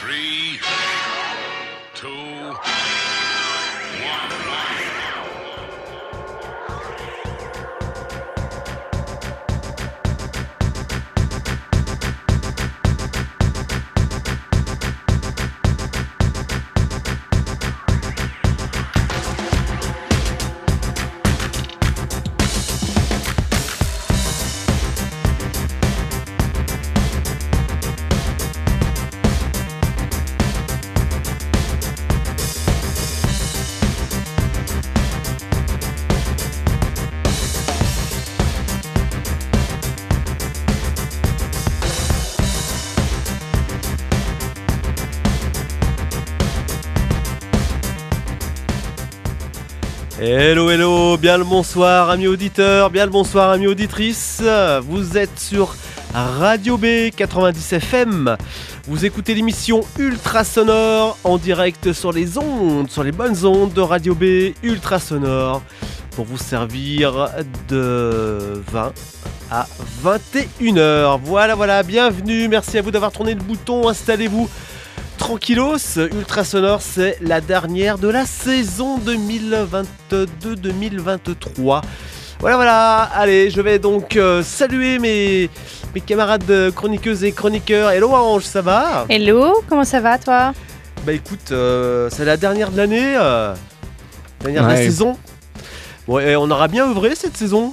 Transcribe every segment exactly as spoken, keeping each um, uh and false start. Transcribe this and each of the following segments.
Three, two, one. Hello, hello, bien le bonsoir amis auditeurs, bien le bonsoir amis auditrices. Vous êtes sur Radio B quatre-vingt-dix F M. Vous écoutez l'émission Ultra Sonore en direct sur les ondes, sur les bonnes ondes de Radio B Ultra Sonore pour vous servir de vingt à vingt et une heures. Voilà, voilà, bienvenue, merci à vous d'avoir tourné le bouton, installez-vous. Tranquillos, Ultra Sonore, c'est la dernière de la saison deux mille vingt-deux deux mille vingt-trois. Voilà, voilà, allez, je vais donc euh, saluer mes, mes camarades chroniqueuses et chroniqueurs. Hello Ange, ça va ? Hello, comment ça va toi ? Bah écoute, euh, c'est la dernière de l'année, euh, dernière ouais. de la saison. Bon, et on aura bien œuvré cette saison.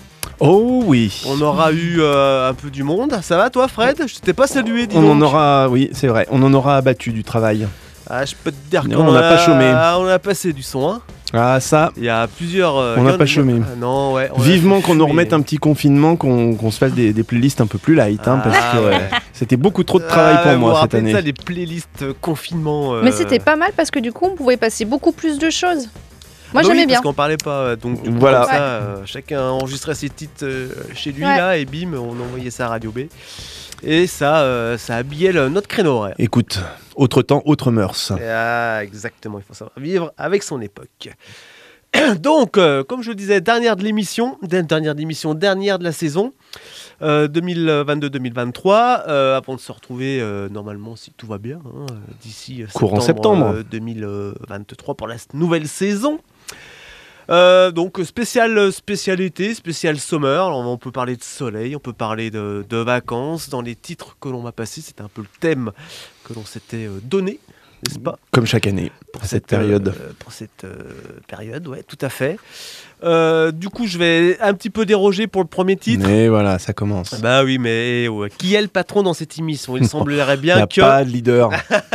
Oh oui. On aura eu euh, un peu du monde. Ça va toi Fred ? Je t'ai pas salué, dis On donc. en aura, oui c'est vrai, on en aura abattu du travail. Ah, je peux te dire non, qu'on on n'a pas chômé. On a passé du son, hein. Ah ça. Il y a plusieurs... Euh, on n'a pas chômé. Ah, non, ouais. Vivement qu'on nous remette un petit confinement, qu'on, qu'on se fasse des, des playlists un peu plus light, hein, ah, parce que ouais. euh, c'était beaucoup trop de travail ah, pour moi cette année. ça, les playlists euh, confinement. Euh... Mais c'était pas mal parce que du coup on pouvait passer beaucoup plus de choses. Moi bah j'aimais oui, bien. Parce qu'on parlait pas, donc du coup, voilà. comme ça, euh, chacun enregistrait ses titres euh, chez lui ouais. là, et bim, on envoyait ça à Radio B. Et ça, euh, ça habillait le, notre créneau horaire. Écoute, autre temps, autre mœurs. Ah, exactement, il faut savoir vivre avec son époque. Donc, euh, comme je le disais, dernière de l'émission, dernière de l'émission, dernière de la saison euh, deux mille vingt-deux deux mille vingt-trois, euh, avant de se retrouver euh, normalement, si tout va bien, hein, d'ici courant septembre, septembre. Euh, deux mille vingt-trois pour la nouvelle saison. Euh, donc spécial spécialité, spécial summer. Alors, on peut parler de soleil, on peut parler de, de vacances dans les titres que l'on va passer. C'était un peu le thème que l'on s'était donné, n'est-ce pas ? Comme chaque année, pour cette, cette période. Euh, pour cette euh, période, ouais, tout à fait. Euh, du coup, je vais un petit peu déroger pour le premier titre. Mais voilà, ça commence. Bah oui, mais ouais. Qui est le patron dans cette émission ? Il semblerait bien y a que... pas de leader.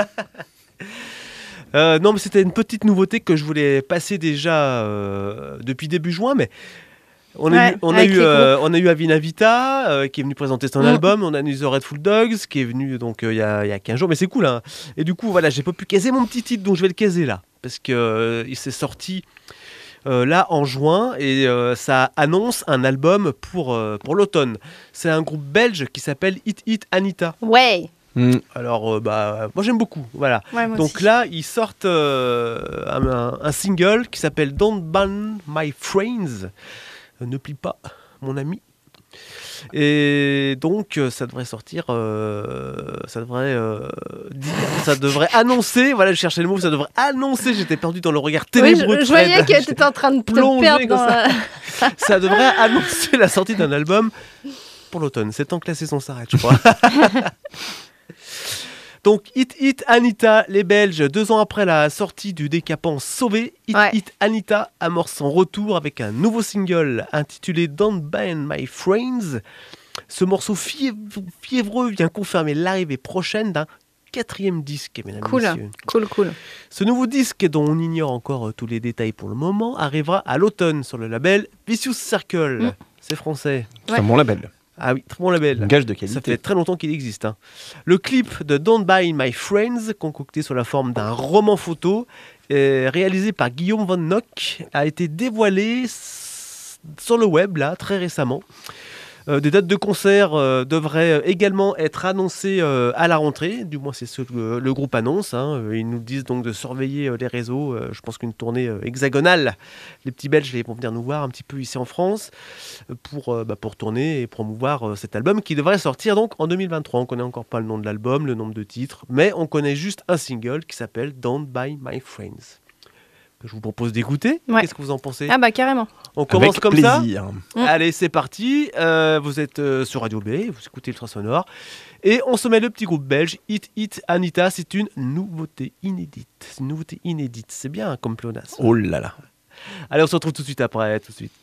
Euh, non, mais c'était une petite nouveauté que je voulais passer déjà euh, depuis début juin, mais on a, ouais, eu, on, a eu, euh, on a eu Avina Vita euh, qui est venu présenter son mmh. album, on a eu The Red Full Dogs qui est venu donc il euh, y, a, y a quinze jours, mais c'est cool, hein. Et du coup, voilà, j'ai pas pu caser mon petit titre, donc je vais le caser là, parce qu'il euh, s'est sorti euh, là en juin et euh, ça annonce un album pour, euh, pour l'automne. C'est un groupe belge qui s'appelle Hit Hit Anita. Ouais. Mmh. Alors, euh, bah, moi j'aime beaucoup. Voilà. Ouais, donc aussi. là, ils sortent euh, un, un single qui s'appelle Don't Ban My Friends. Euh, ne plie pas, mon ami. Et donc, euh, ça devrait sortir. Euh, ça devrait euh, dire, ça devrait annoncer. Voilà, je cherchais le mot. Ça devrait annoncer. J'étais perdu dans le regard ténébreux. Oui, je, je voyais que tu étais en train de te perdre. Dans ça. Ça devrait annoncer la sortie d'un album pour l'automne. C'est temps que la saison s'arrête, je crois. Donc, Hit Hit Anita, les Belges, deux ans après la sortie du décapant Sauvé, Hit ouais. Hit Anita amorce son retour avec un nouveau single intitulé Don't Ban My Friends. Ce morceau fièvre, fiévreux vient confirmer l'arrivée prochaine d'un quatrième disque, mesdames et cool. messieurs. Cool, cool. Ce nouveau disque, dont on ignore encore tous les détails pour le moment, arrivera à l'automne sur le label Vicious Circle. Mmh. C'est français. C'est ouais. un bon label. Ah oui, très bon label. Un gage de qualité. Ça fait très longtemps qu'il existe. Hein. Le clip de Don't Buy My Friends, concocté sous la forme d'un roman photo, euh, réalisé par Guillaume Van Nock, a été dévoilé s- sur le web là très récemment. Euh, des dates de concert euh, devraient également être annoncées euh, à la rentrée, du moins c'est ce que euh, le groupe annonce. Hein. Ils nous disent donc de surveiller euh, les réseaux. Euh, je pense qu'une tournée euh, hexagonale, les petits Belges ils vont venir nous voir un petit peu ici en France euh, pour, euh, bah, pour tourner et promouvoir euh, cet album qui devrait sortir donc en deux mille vingt-trois. On ne connaît encore pas le nom de l'album, le nombre de titres, mais on connaît juste un single qui s'appelle Don't Buy My Friends. Que je vous propose d'écouter. Ouais. Qu'est-ce que vous en pensez? Ah bah carrément. On commence Avec comme plaisir. ça. Mm. Allez, c'est parti. Euh, vous êtes euh, sur Radio B, vous écoutez Ultra Sonore. Et on se met le petit groupe belge, Hit Hit Anita. C'est une nouveauté inédite. C'est une nouveauté inédite. C'est bien hein, comme pléonasme. Oh là là. Allez, on se retrouve tout de suite après. Tout de suite.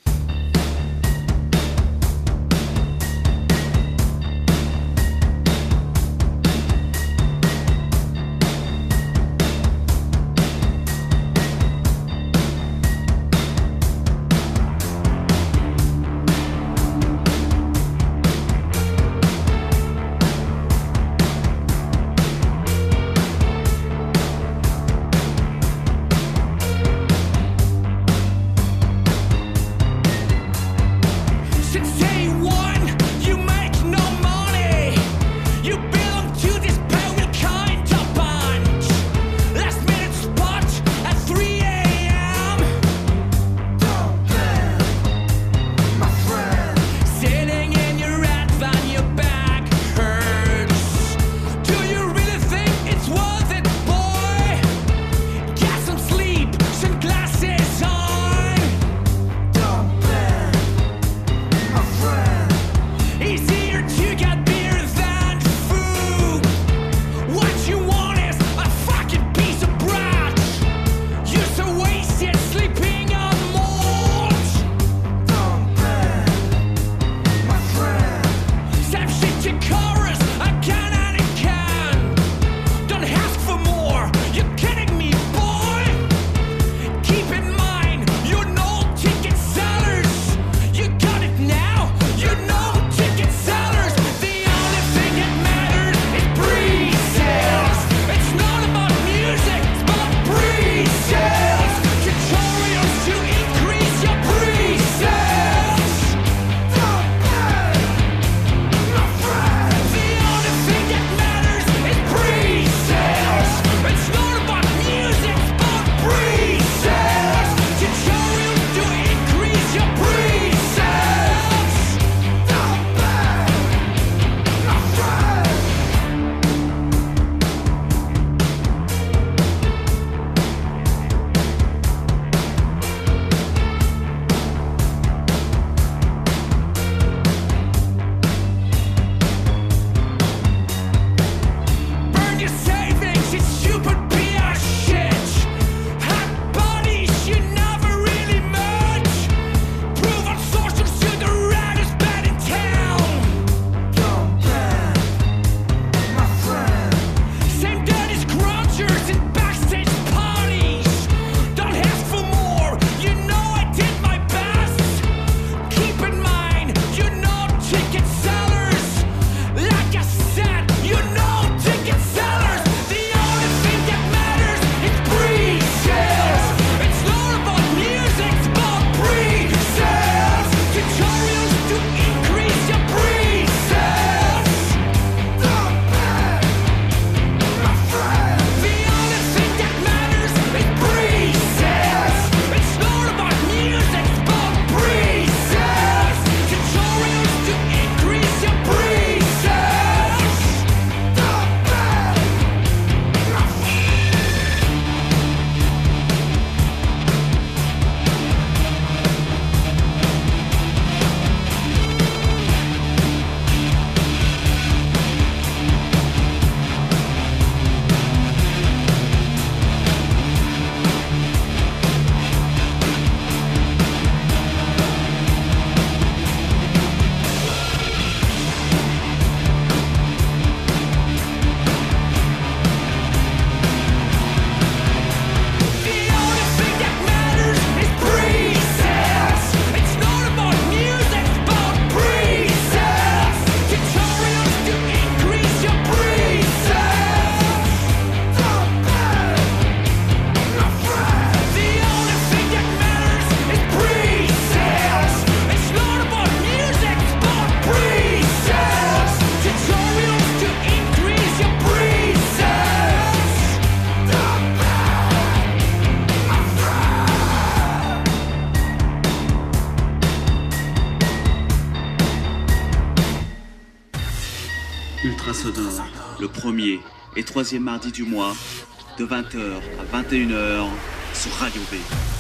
Sonore, le premier et troisième mardi du mois, de vingt heures à vingt et une heures, sur Radio B.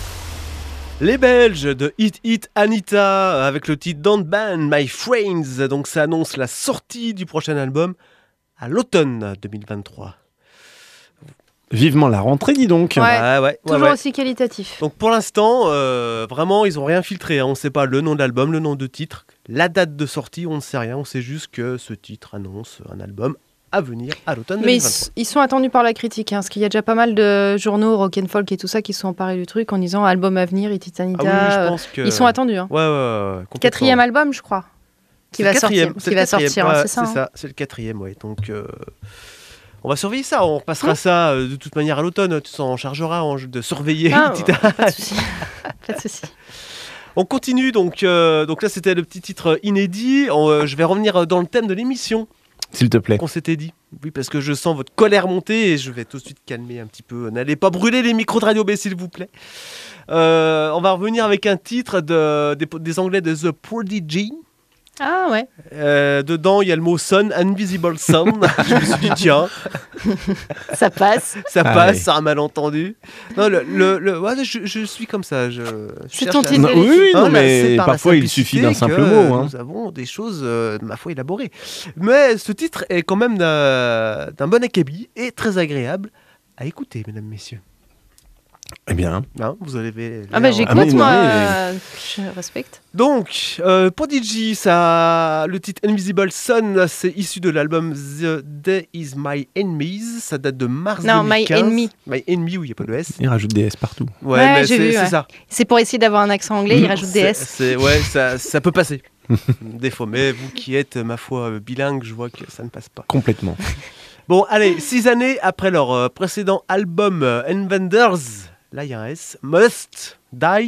Les Belges de Hit Hit Anita avec le titre Don't Ban My Friends. Donc ça annonce la sortie du prochain album à l'automne deux mille vingt-trois. Vivement la rentrée, dis donc. Ouais. Ah ouais, ouais, Toujours ouais. aussi qualitatif. Donc pour l'instant, euh, vraiment, ils n'ont rien filtré. Hein. On ne sait pas le nom de l'album, le nom de titre, la date de sortie, on ne sait rien. On sait juste que ce titre annonce un album à venir à l'automne Mais ils, deux mille vingt-trois. ils sont attendus par la critique, hein, parce qu'il y a déjà pas mal de journaux, rock and folk et tout ça, qui se sont emparés du truc en disant album à venir, Hit Hit Ah Anita. oui, oui, je euh, pense que... Ils sont attendus. Hein. Ouais, ouais, ouais, ouais, complètement. Quatrième album, je crois, qui C'est va le quatrième, sortir. c'est Qui le va quatrième, sortir, hein, ouais, c'est ça. C'est hein. ça, c'est le quatrième, ouais. Donc, euh, on va surveiller ça. On repassera ça euh, de toute manière à l'automne. Tu s'en chargeras Ange, de surveiller. Ah, Hit Hit. pas de souci. Pas de souci. On continue. Donc, euh, donc là, c'était le petit titre inédit. On, euh, je vais revenir dans le thème de l'émission S'il te plaît. qu'on s'était dit. Oui, parce que je sens votre colère monter et je vais tout de suite calmer un petit peu. N'allez pas brûler les micros de Radio B, s'il vous plaît. Euh, on va revenir avec un titre de, des, des Anglais de The Prodigy. Ah ouais. Euh, dedans, il y a le mot Sun, Invisible Sun. Je me suis dit, tiens, Ça passe. ça Ah passe, ouais. c'est un malentendu. Non, le, le, le- ouais, je, je suis comme ça. Je, je C'est cherche ton à- titre Non, de oui, l'équipe. oui, non, Hein, là, c'est mais par la parfois il simplicité suffit d'un simple que mot. Hein. Nous avons des choses, euh, ma foi, élaborées. Mais ce titre est quand même d'un d'un bon acabit et très agréable à écouter, mesdames, messieurs. Eh bien, Hein, vous avez Ah bah l'air- j'écoute, Ah, mais moi. oui, oui. euh, Je respecte. Donc, euh, Prodigy, ça, le titre Invisible Sun, c'est issu de l'album The Day Is My Enemies. Ça date de mars Non, deux My mille quinze. Enemy. My Enemy, oui, il n'y a pas de S. il rajoute des S partout. Ouais, Ouais, mais j'ai c'est vu, c'est ouais. ça. C'est pour essayer d'avoir un accent anglais, il rajoute des C'est- S. c'est- ouais, ça, ça peut passer. Des fois, mais vous qui êtes, ma foi, euh, bilingue, je vois que ça ne passe pas. Complètement. Bon, allez, six années après leur euh, précédent album euh, Invaders, là il y a un S, Must Die,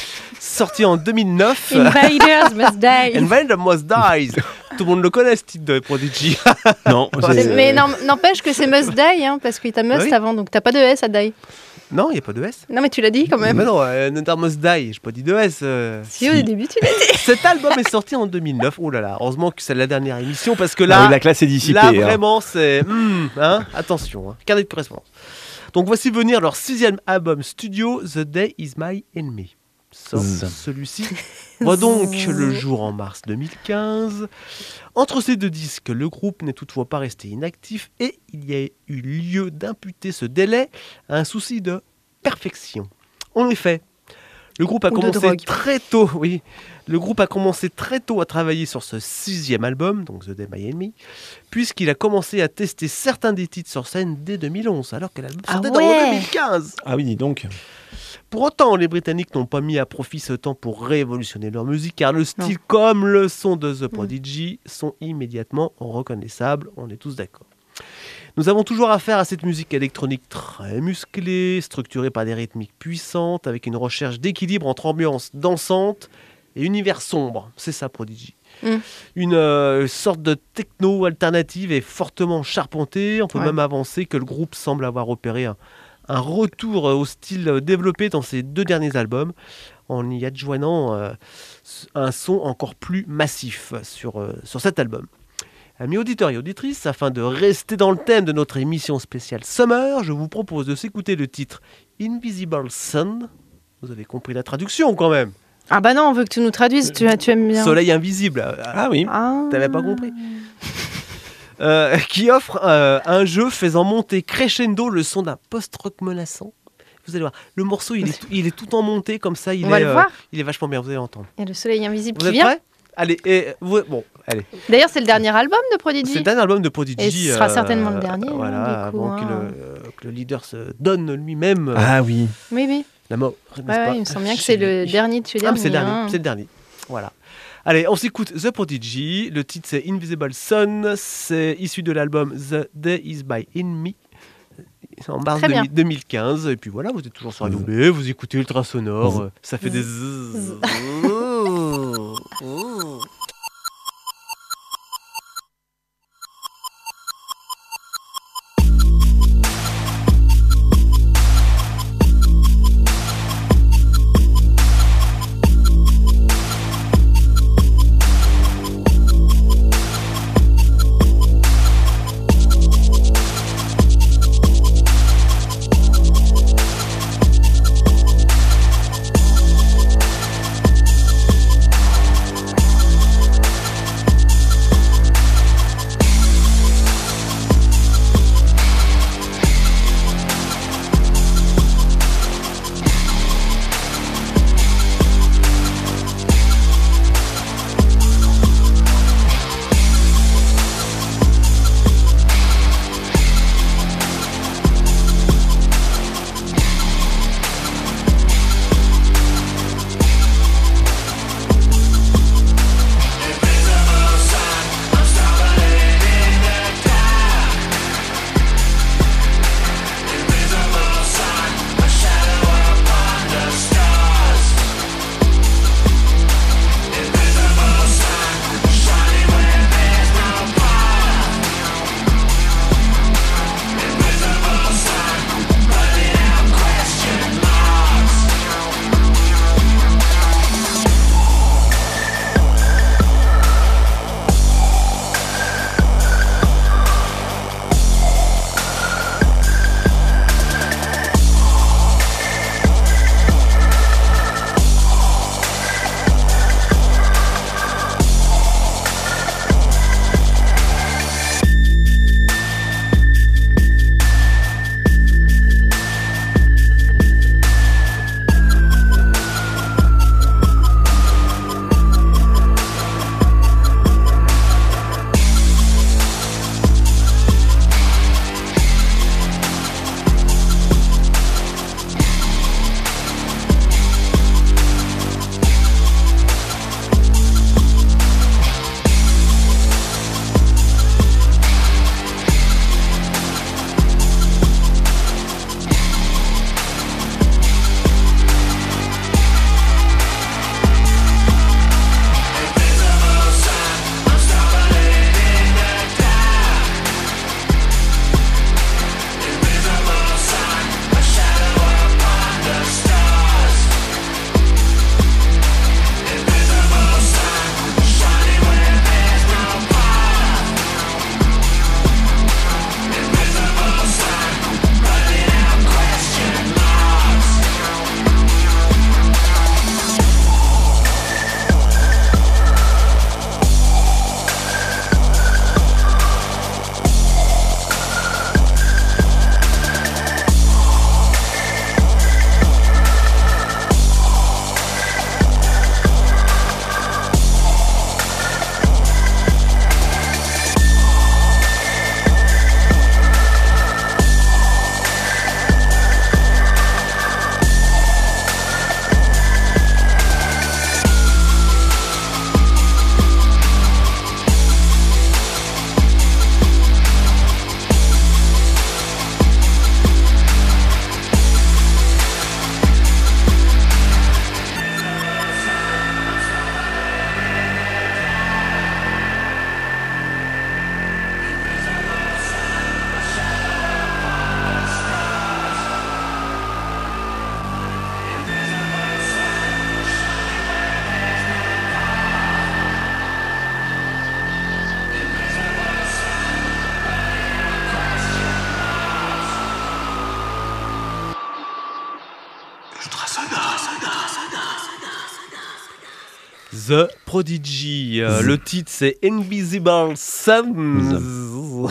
sorti en deux mille neuf. Invaders must die. Invaders Must Die. Tout le monde le connaît, ce titre de Prodigy. Non, C'est- c'est- Mais non- n'empêche que c'est must die, hein, parce que t'as must Oui. avant, donc t'as pas de S à die. Non, il n'y a pas de S. Non mais tu l'as dit quand même. Mais non, euh, Another Must Die, je pas dit de S. euh. Si, au début tu l'as dit. Cet album est sorti en deux mille neuf. Oh là là, heureusement que c'est la dernière émission parce que Ah là, oui, la classe est dissipée. là hein. vraiment, c'est. hmm, hein, attention, hein, carnet de correspondance. Donc voici venir leur sixième album studio, The Day Is My Enemy. Sort Zzz. celui-ci voit donc le jour en mars deux mille quinze. Entre ces deux disques, le groupe n'est toutefois pas resté inactif et il y a eu lieu d'imputer ce délai à un souci de perfection. En effet, le groupe a Ou de commencé drogue. très tôt, oui, le groupe a commencé très tôt à travailler sur ce sixième album, donc The Day My Enemy, puisqu'il a commencé à tester certains des titres sur scène dès deux mille onze, alors que l'album Ah sortait ouais. en deux mille quinze. Ah oui, dis donc. Pour autant, les Britanniques n'ont pas mis à profit ce temps pour révolutionner leur musique, car le style comme le son de The Prodigy sont immédiatement reconnaissables, on est tous d'accord. Nous avons toujours affaire à cette musique électronique très musclée, structurée par des rythmiques puissantes, avec une recherche d'équilibre entre ambiance dansante et univers sombre. C'est ça, Prodigy. Mm. Une euh, sorte de techno alternative et fortement charpentée. On peut Ouais. même avancer que le groupe semble avoir opéré un, un retour au style euh, développé dans ses deux derniers albums, en y adjoignant euh, un son encore plus massif sur, euh, sur cet album. Amis auditeurs et auditrices, afin de rester dans le thème de notre émission spéciale Summer, je vous propose de s'écouter le titre Invisible Sun. Vous avez compris la traduction quand même. Ah bah non, on veut que tu nous traduises, tu, tu aimes bien. Soleil invisible. Ah oui. Ah. T'avais pas compris. Euh, qui offre euh, un jeu faisant monter crescendo le son d'un post-rock menaçant. Vous allez voir, le morceau il est, tout- il est tout en montée comme ça, il, On est, va le voir. il est vachement bien, vous allez l'entendre. Il y a le soleil invisible Vous qui êtes vient. prêts? Allez, et, vous- bon, allez. D'ailleurs, c'est le dernier album de C'est Prodigy. le dernier album de Prodigy. Et ce sera certainement le dernier, hein, Voilà, du coup, avant que, hein. le, euh, que le leader se donne lui-même euh, Ah oui. Oui, oui. la mort. n'est-ce Ouais, pas ouais, il me semble bien que c'est le dernier de chez Ah, mais c'est le dernier. dernier, hein. c'est le dernier. Voilà. Allez, on s'écoute The Prodigy. Le titre c'est Invisible Sun. C'est issu de l'album The Day Is My Enemy. C'est en mars Très bien. deux mille quinze. Et puis voilà, vous êtes toujours sur Radio B, vous écoutez Ultra Sonore. euh, Ça fait des zzzz. Oh, oh. The Prodigy. Euh, le titre, c'est Invisible Sun.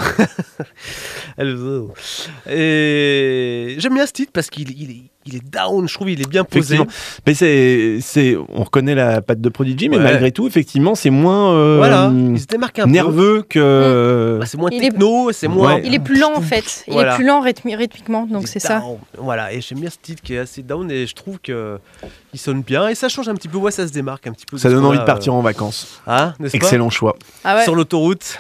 Et j'aime bien ce titre parce qu'il il est, il est down, je trouve, il est bien posé. Mais c'est, c'est, on reconnaît la patte de Prodigy, mais ouais. malgré tout, effectivement, c'est moins euh, voilà, ils étaient marqués un nerveux peu. que. Bah, c'est moins il techno, est... c'est moins. Ouais. Il est plus lent en fait. Il voilà. est plus lent rythmi- rythmiquement, donc c'est, c'est ça. Voilà, et j'aime bien ce titre qui est assez down et je trouve que il sonne bien et ça change un petit peu. Ouais, ça se démarque un petit peu. Ça donne envie de partir euh... en vacances. Ah, n'est-ce pas ? Excellent choix. Ah ouais. Sur l'autoroute.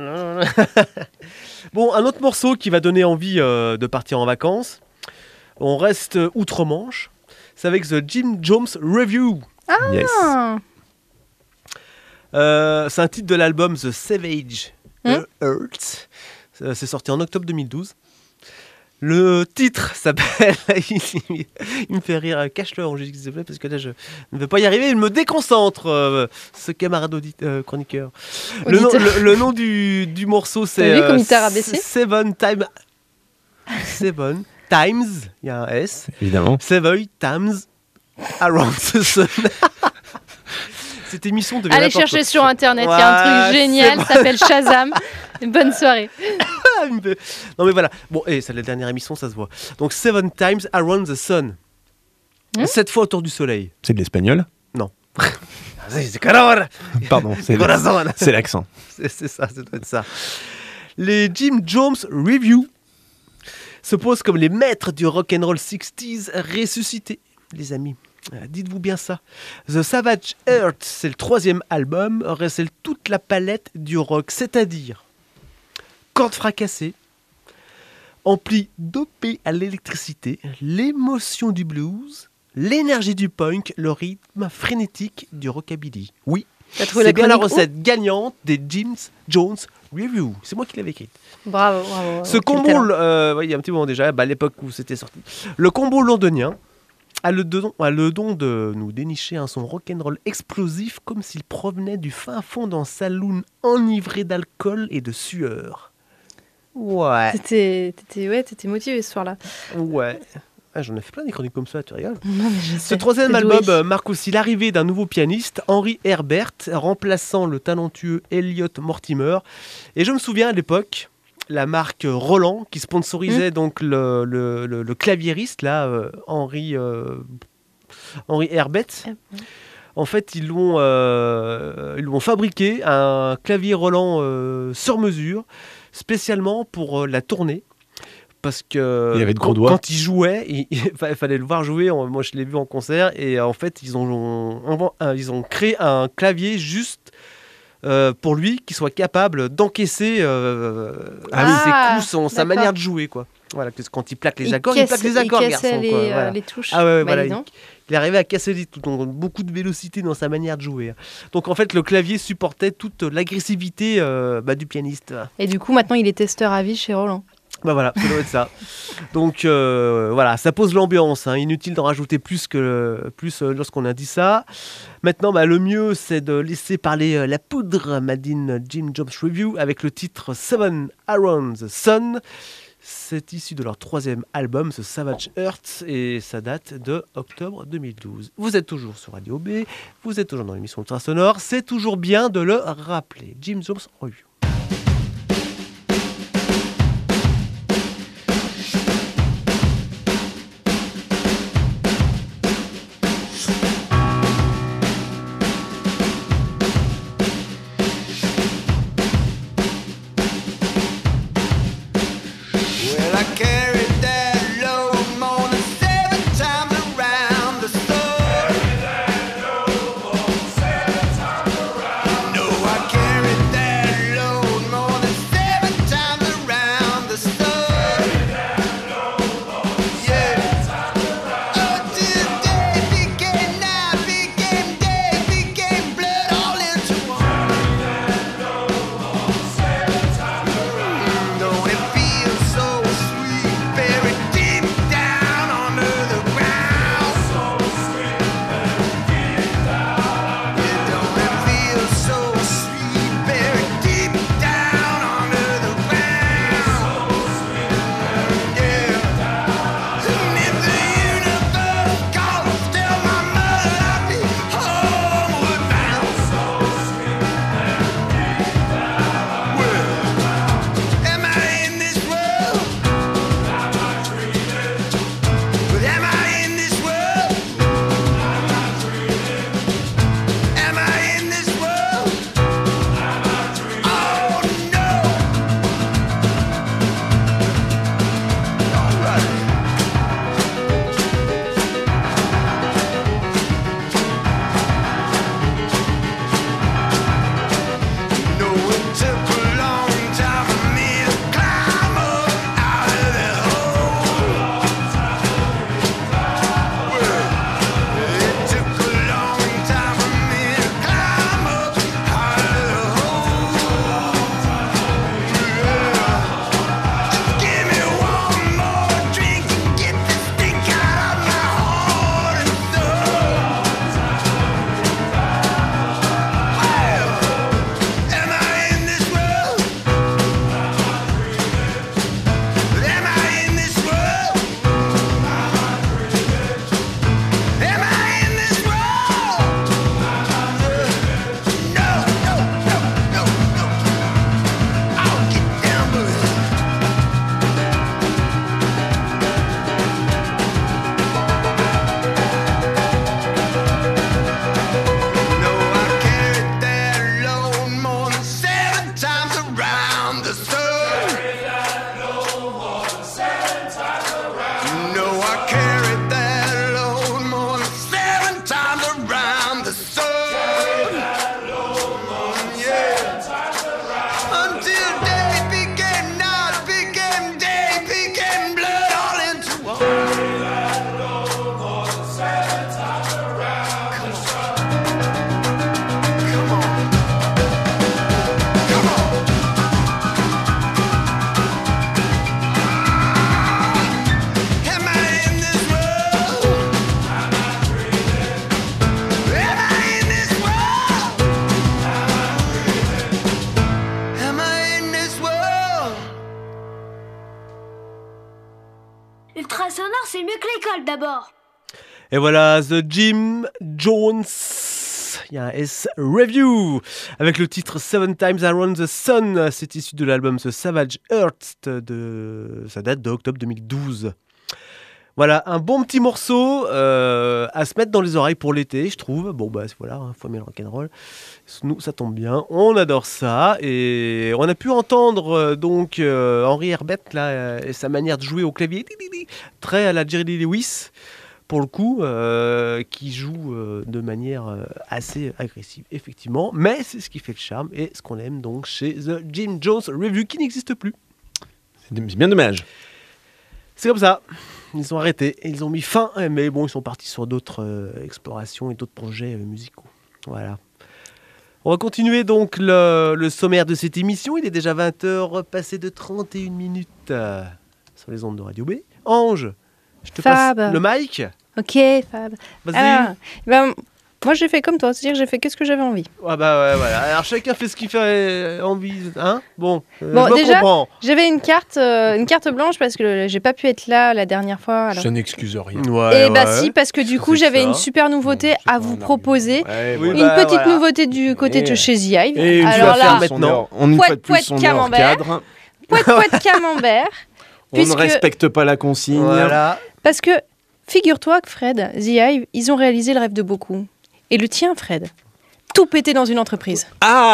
Bon, un autre morceau qui va donner envie euh, de partir en vacances. On reste outre-Manche. C'est avec The Jim Jones Review. Ah. Yes. Euh, c'est un titre de l'album The Savage hmm? Earth. C'est sorti en octobre deux mille douze. Le titre s'appelle... il me fait rire. Cache-le, Angélique, s'il te plaît, parce que là, je ne vais pas y arriver. Il me déconcentre, euh, ce camarade audit, euh, chroniqueur. Le nom, le, le nom du, du morceau, c'est... T'as vu comme il t'a rabaissé ? Seven Times... Seven Times, il y a un S. Évidemment. Seven Times Around the Sun. Cette émission devient Allez chercher sur Internet, il ouais, y a un truc génial, ça s'appelle Shazam. Bonne soirée. Non mais voilà, bon, et c'est la dernière émission, ça se voit. Donc Seven Times Around the Sun. Hmm? Sept fois autour du soleil. C'est de l'espagnol ? Non. Pardon, c'est, le... c'est l'accent. C'est, c'est ça, ça doit être ça. Les Jim Jones Review se posent comme les maîtres du rock'n'roll soixante ressuscités, les amis. Dites-vous bien ça. The Savage Earth, c'est le troisième album, recèle toute la palette du rock, c'est-à-dire cordes fracassées, ampli dopé à l'électricité, l'émotion du blues, l'énergie du punk, le rythme frénétique du rockabilly. Oui, c'est la bien la recette où gagnante des Jim Jones Review. C'est moi qui l'avais écrite. Bravo, bravo. Ce combo, euh, ouais, il y a un petit moment déjà, bah, à l'époque où c'était sorti. Le combo londonien a le, don, a le don de nous dénicher un son rock'n'roll explosif comme s'il provenait du fin fond d'un saloon enivré d'alcool et de sueur. Ouais. T'étais, t'étais, ouais, t'étais motivé ce soir-là. Ouais. Ah, j'en ai fait plein des chroniques comme ça, tu rigoles. Non, mais je sais. Ce troisième album doué. marque aussi l'arrivée d'un nouveau pianiste, Henry Herbert, remplaçant le talentueux Elliot Mortimer. Et je me souviens à l'époque, la marque Roland, qui sponsorisait mmh. donc le, le, le, le claviériste, là, euh, Henry, euh, Henry Herbert. Mmh. En fait, ils l'ont, euh, ils l'ont fabriqué un clavier Roland euh, sur mesure, spécialement pour euh, la tournée. Parce que il avait de gros quand, doigts. quand il jouait, il, il fallait le voir jouer. Moi, je l'ai vu en concert. Et en fait, ils ont, ont, ils ont créé un clavier juste euh, pour lui, qui soit capable d'encaisser euh, ah, ses coups, son, sa manière de jouer, quoi. Voilà, que quand il plaque les il accords, casse, il plaque les accords, il garçon. Les, quoi, euh, voilà. les touches. Ah ouais, ouais bah, voilà. Il, il arrivait à casser les, donc, beaucoup de vélocité dans sa manière de jouer. Donc en fait, le clavier supportait toute l'agressivité euh, bah, du pianiste. Et du coup, maintenant, il est testeur à vie chez Roland. Bah voilà, ça doit être ça. Donc euh, voilà, ça pose l'ambiance. Hein. Inutile d'en rajouter plus que plus euh, lorsqu'on a dit ça. Maintenant, bah, le mieux, c'est de laisser parler euh, la poudre, Madine Jim Jones Review, avec le titre Seven Around the Sun. C'est issu de leur troisième album, The Savage Earth, et ça date de octobre deux mille douze. Vous êtes toujours sur Radio B, vous êtes toujours dans l'émission Ultrasonore. C'est toujours bien de le rappeler. Jim Jones Review. No, I carried that load. Ultrasonore, c'est mieux que l'école d'abord. Et voilà, The Jim Jones. Il y a un S Review avec le titre Seven Times Around the Sun. C'est issu de l'album The Savage Earth. De... Ça date d'octobre deux mille douze. Voilà, un bon petit morceau euh, à se mettre dans les oreilles pour l'été, je trouve. Bon, bah voilà, hein, faut aimer le rock'n'roll. Nous, ça tombe bien, on adore ça. Et on a pu entendre euh, donc euh, Henry Herbert là, euh, et sa manière de jouer au clavier, très à la Jerry Lee Lewis, pour le coup, euh, qui joue euh, de manière euh, assez agressive, effectivement. Mais c'est ce qui fait le charme et ce qu'on aime donc chez The Jim Jones Review, qui n'existe plus. C'est bien dommage. C'est comme ça. Ils ont arrêté et ils ont mis fin, mais bon, ils sont partis sur d'autres euh, explorations et d'autres projets euh, musicaux. Voilà. On va continuer donc le, le sommaire de cette émission. Il est déjà vingt heures, passé de trente et une minutes euh, sur les ondes de Radio B. Ange, je te Fab. passe le mic. Ok, Fab. Vas-y. Alors, ben, moi, j'ai fait comme toi, c'est-à-dire que j'ai fait que ce que j'avais envie. Ah bah ouais, voilà. Alors chacun fait ce qu'il fait euh, envie, hein. Bon, euh, Bon, je me déjà, comprends. J'avais une carte, euh, une carte blanche parce que j'ai pas pu être là la dernière fois. Alors. Ça n'excuse rien. Ouais, Et bah ouais. si, parce que du coup, C'est j'avais ça. une super nouveauté Bon, c'est à pas vous un proposer. Ouais, Oui, Une bah, petite voilà. nouveauté du côté Et- de chez The Hive. Et une Alors fois là, faire son maintenant. heure- on une Pouet, fois de plus pouet, son heure camembert. cadre. Pouet pouet camembert. On Puisque- ne respecte pas la consigne. Voilà. Parce que, figure-toi que Fred, The Hive, ils ont réalisé le rêve de beaucoup. Et le tien, Fred, tout péter dans une entreprise.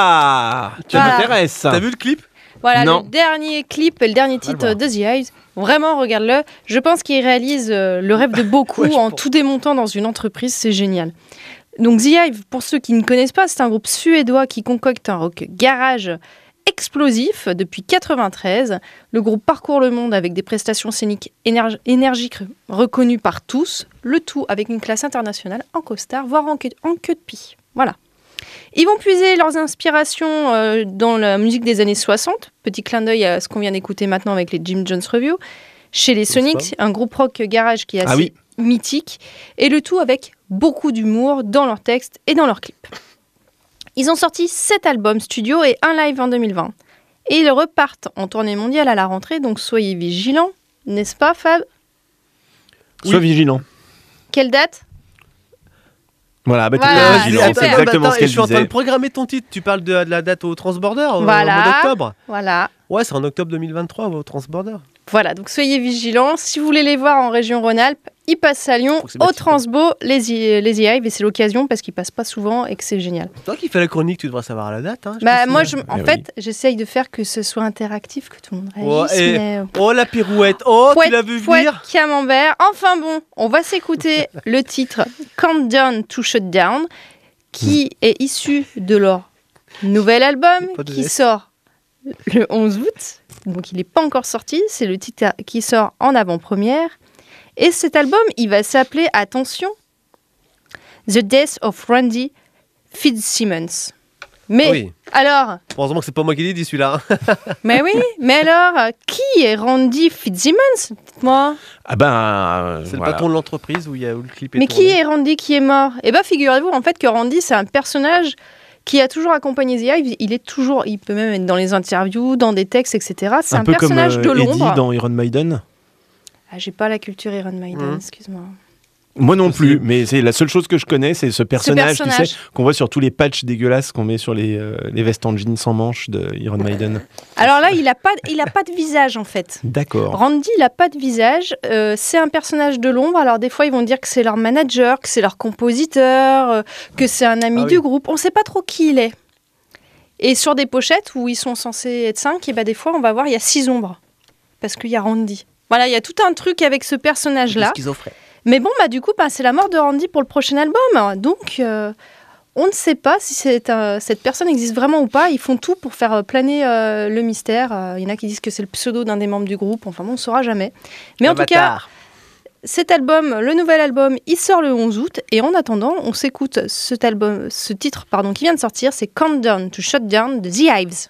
Ah, tu Voilà. m'intéresses. T'as vu le clip? Voilà, Non. le dernier clip et le dernier titre voir. de The Hive. Vraiment, regarde-le. Je pense qu'il réalise euh, le rêve de beaucoup Ouais, je en pense. tout démontant dans une entreprise. C'est génial. Donc The Hive, pour ceux qui ne connaissent pas, c'est un groupe suédois qui concocte un rock garage explosif depuis quatre-vingt-treize. Le groupe parcourt le monde avec des prestations scéniques énerg- énergiques reconnues par tous, le tout avec une classe internationale en costard, voire en queue, en queue de pie. Voilà. Ils vont puiser leurs inspirations euh, dans la musique des années soixante. Petit clin d'œil à ce qu'on vient d'écouter maintenant avec les Jim Jones Review. Chez les Sonics, un groupe rock garage qui est assez Ah oui. mythique. Et le tout avec beaucoup d'humour dans leurs textes et dans leurs clips. Ils ont sorti sept albums studio et un live en deux mille vingt. Et ils repartent en tournée mondiale à la rentrée, donc soyez vigilants, n'est-ce pas Fab? Sois vigilant. Quelle date? Voilà, bah, t'es Voilà, bien Ah, vigilant, super. c'est exactement Attends, ce et qu'elle je suis en train disait. de programmer ton titre. Tu parles de, de la date au Transborder euh, Voilà. au mois d'octobre. Voilà. Ouais, c'est en octobre deux mille vingt-trois au Transborder. Voilà, donc soyez vigilants. Si vous voulez les voir en région Rhône-Alpes, ils passent à Lyon, Faut que c'est au Bastille. Transbo, les, I- les Hive, et c'est l'occasion parce qu'ils passent pas souvent et que c'est génial. Toi qui fais la chronique, tu devrais savoir la date. Hein, je Bah, te moi, signale. je, en Eh fait, j'essaye de faire que ce soit interactif, que tout le monde Oh, réagisse. et- mais... Oh la pirouette. Oh, Pouet, tu l'as vu pouet, venir. camembert. Enfin bon, on va s'écouter le titre Countdown to Shutdown, qui est issu de leur nouvel album Pas de qui S. sort le onze août. Donc il n'est pas encore sorti, c'est le titre qui sort en avant-première. Et cet album, il va s'appeler, attention, The Death of Randy Fitzsimmons. Mais Oui. alors, Heureusement que c'est pas moi qui l'ai dit celui-là. mais oui, mais alors, euh, qui est Randy Fitzsimmons? Dites-moi. Ah ben, euh, C'est voilà. le patron de l'entreprise où, il y a, où le clip est Mais tourné. qui est Randy qui est mort? Eh bien, figurez-vous en fait que Randy, c'est un personnage qui a toujours accompagné The Hive. Il est toujours, il peut même être dans les interviews, dans des textes, et cetera. C'est un, un peu comme personnage euh, de Eddie l'ombre. dans Iron Maiden. Ah, j'ai pas la culture Iron Maiden, Mhm. excuse-moi. Moi non plus, Possible. mais c'est la seule chose que je connais, c'est ce personnage, tu personnage. sais, qu'on voit sur tous les patchs dégueulasses qu'on met sur les, euh, les vestes en jean sans manches de Iron Maiden. Alors là, il a pas, il a pas de visage en fait. D'accord. Randy, il a pas de visage. euh, c'est un personnage de l'ombre. Alors des fois, ils vont dire que c'est leur manager, que c'est leur compositeur, euh, que c'est un ami Ah oui. du groupe. On sait pas trop qui il est. Et sur des pochettes où ils sont censés être cinq, et ben des fois, on va voir, il y a six ombres. Parce qu'il y a Randy. Voilà, il y a tout un truc avec ce personnage-là. Schizophrène. Mais bon, bah, du coup, bah, c'est la mort de Randy pour le prochain album. Donc, euh, on ne sait pas si c'est, euh, cette personne existe vraiment ou pas. Ils font tout pour faire planer euh, le mystère. Euh, Il y en a qui disent que c'est le pseudo d'un des membres du groupe. Enfin, bon, on ne saura jamais. Mais en tout cas, cet album, le nouvel album, il sort le onze août. Et en attendant, on s'écoute cet album, ce titre pardon, qui vient de sortir. C'est Countdown to Shutdown de The Hives.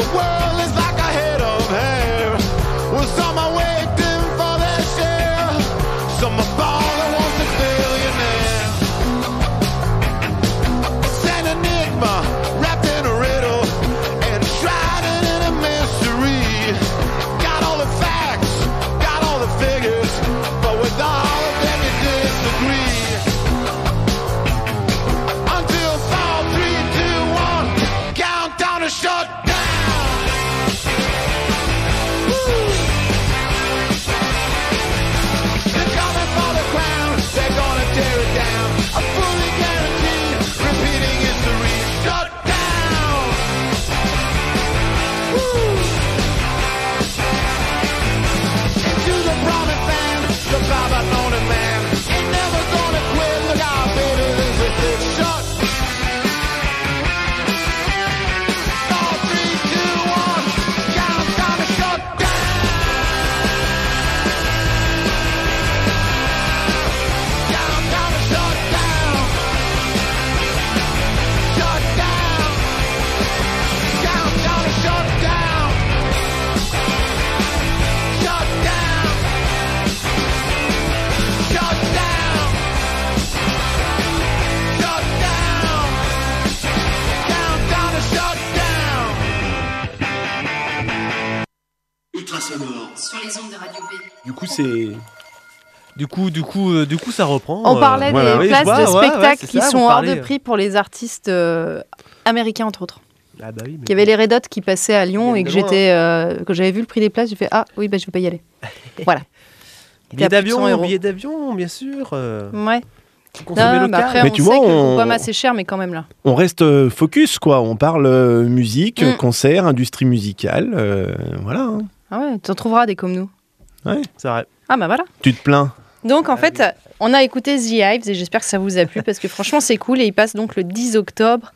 world is like a head of hair. Well, some are waiting for their share. Some are born wants a billionaire. It's an enigma wrapped in a riddle, enshrouded in a mystery. Got all the facts, got all the figures, but with all of them you disagree. Until four, three, two, one, countdown to shut down. Woo! They're coming for the crown, they're gonna tear it down. I fully guarantee repeating history. Shut down. Woo! Into the promised land, the Baba known a man ain't never gonna quit. Look how bitter this is. It's shut. Four, three, two, one, countdown to shut down. Countdown to shut down. Shut down. Countdown to shut down. Shut down. Shut down. Shut down. Countdown to shut down. Ultra sonore. Sur les ondes de Radio B. Du coup, c'est. Du coup, du coup, euh, du coup, ça reprend. On euh, parlait voilà. des Oui, je places vois, de ouais, ouais, spectacle c'est qui ça, sont vous hors parlez. de prix pour les artistes euh, américains, entre autres. Ah bah oui, mais Il y avait les Red Hot qui passaient à Lyon Ils et que viennent de j'étais, euh, que j'avais vu le prix des places, j'ai fait ah oui, bah je vais pas y aller. Voilà. Billet à plus de cent d'avion, euros. billet d'avion, bien sûr. Euh, Ouais. consommer Non, local. bah après, Mais on tu sait vois, que le on- groupe assez cher, mais quand même là. On reste euh, focus, quoi. On parle euh, musique, Mm. concert, industrie musicale. euh, voilà. hein. Ah ouais, tu en trouveras des comme nous. C'est vrai. Ah bah voilà. Tu te plains. Donc en fait, on a écouté The Hives et j'espère que ça vous a plu parce que franchement c'est cool et il passe donc le dix octobre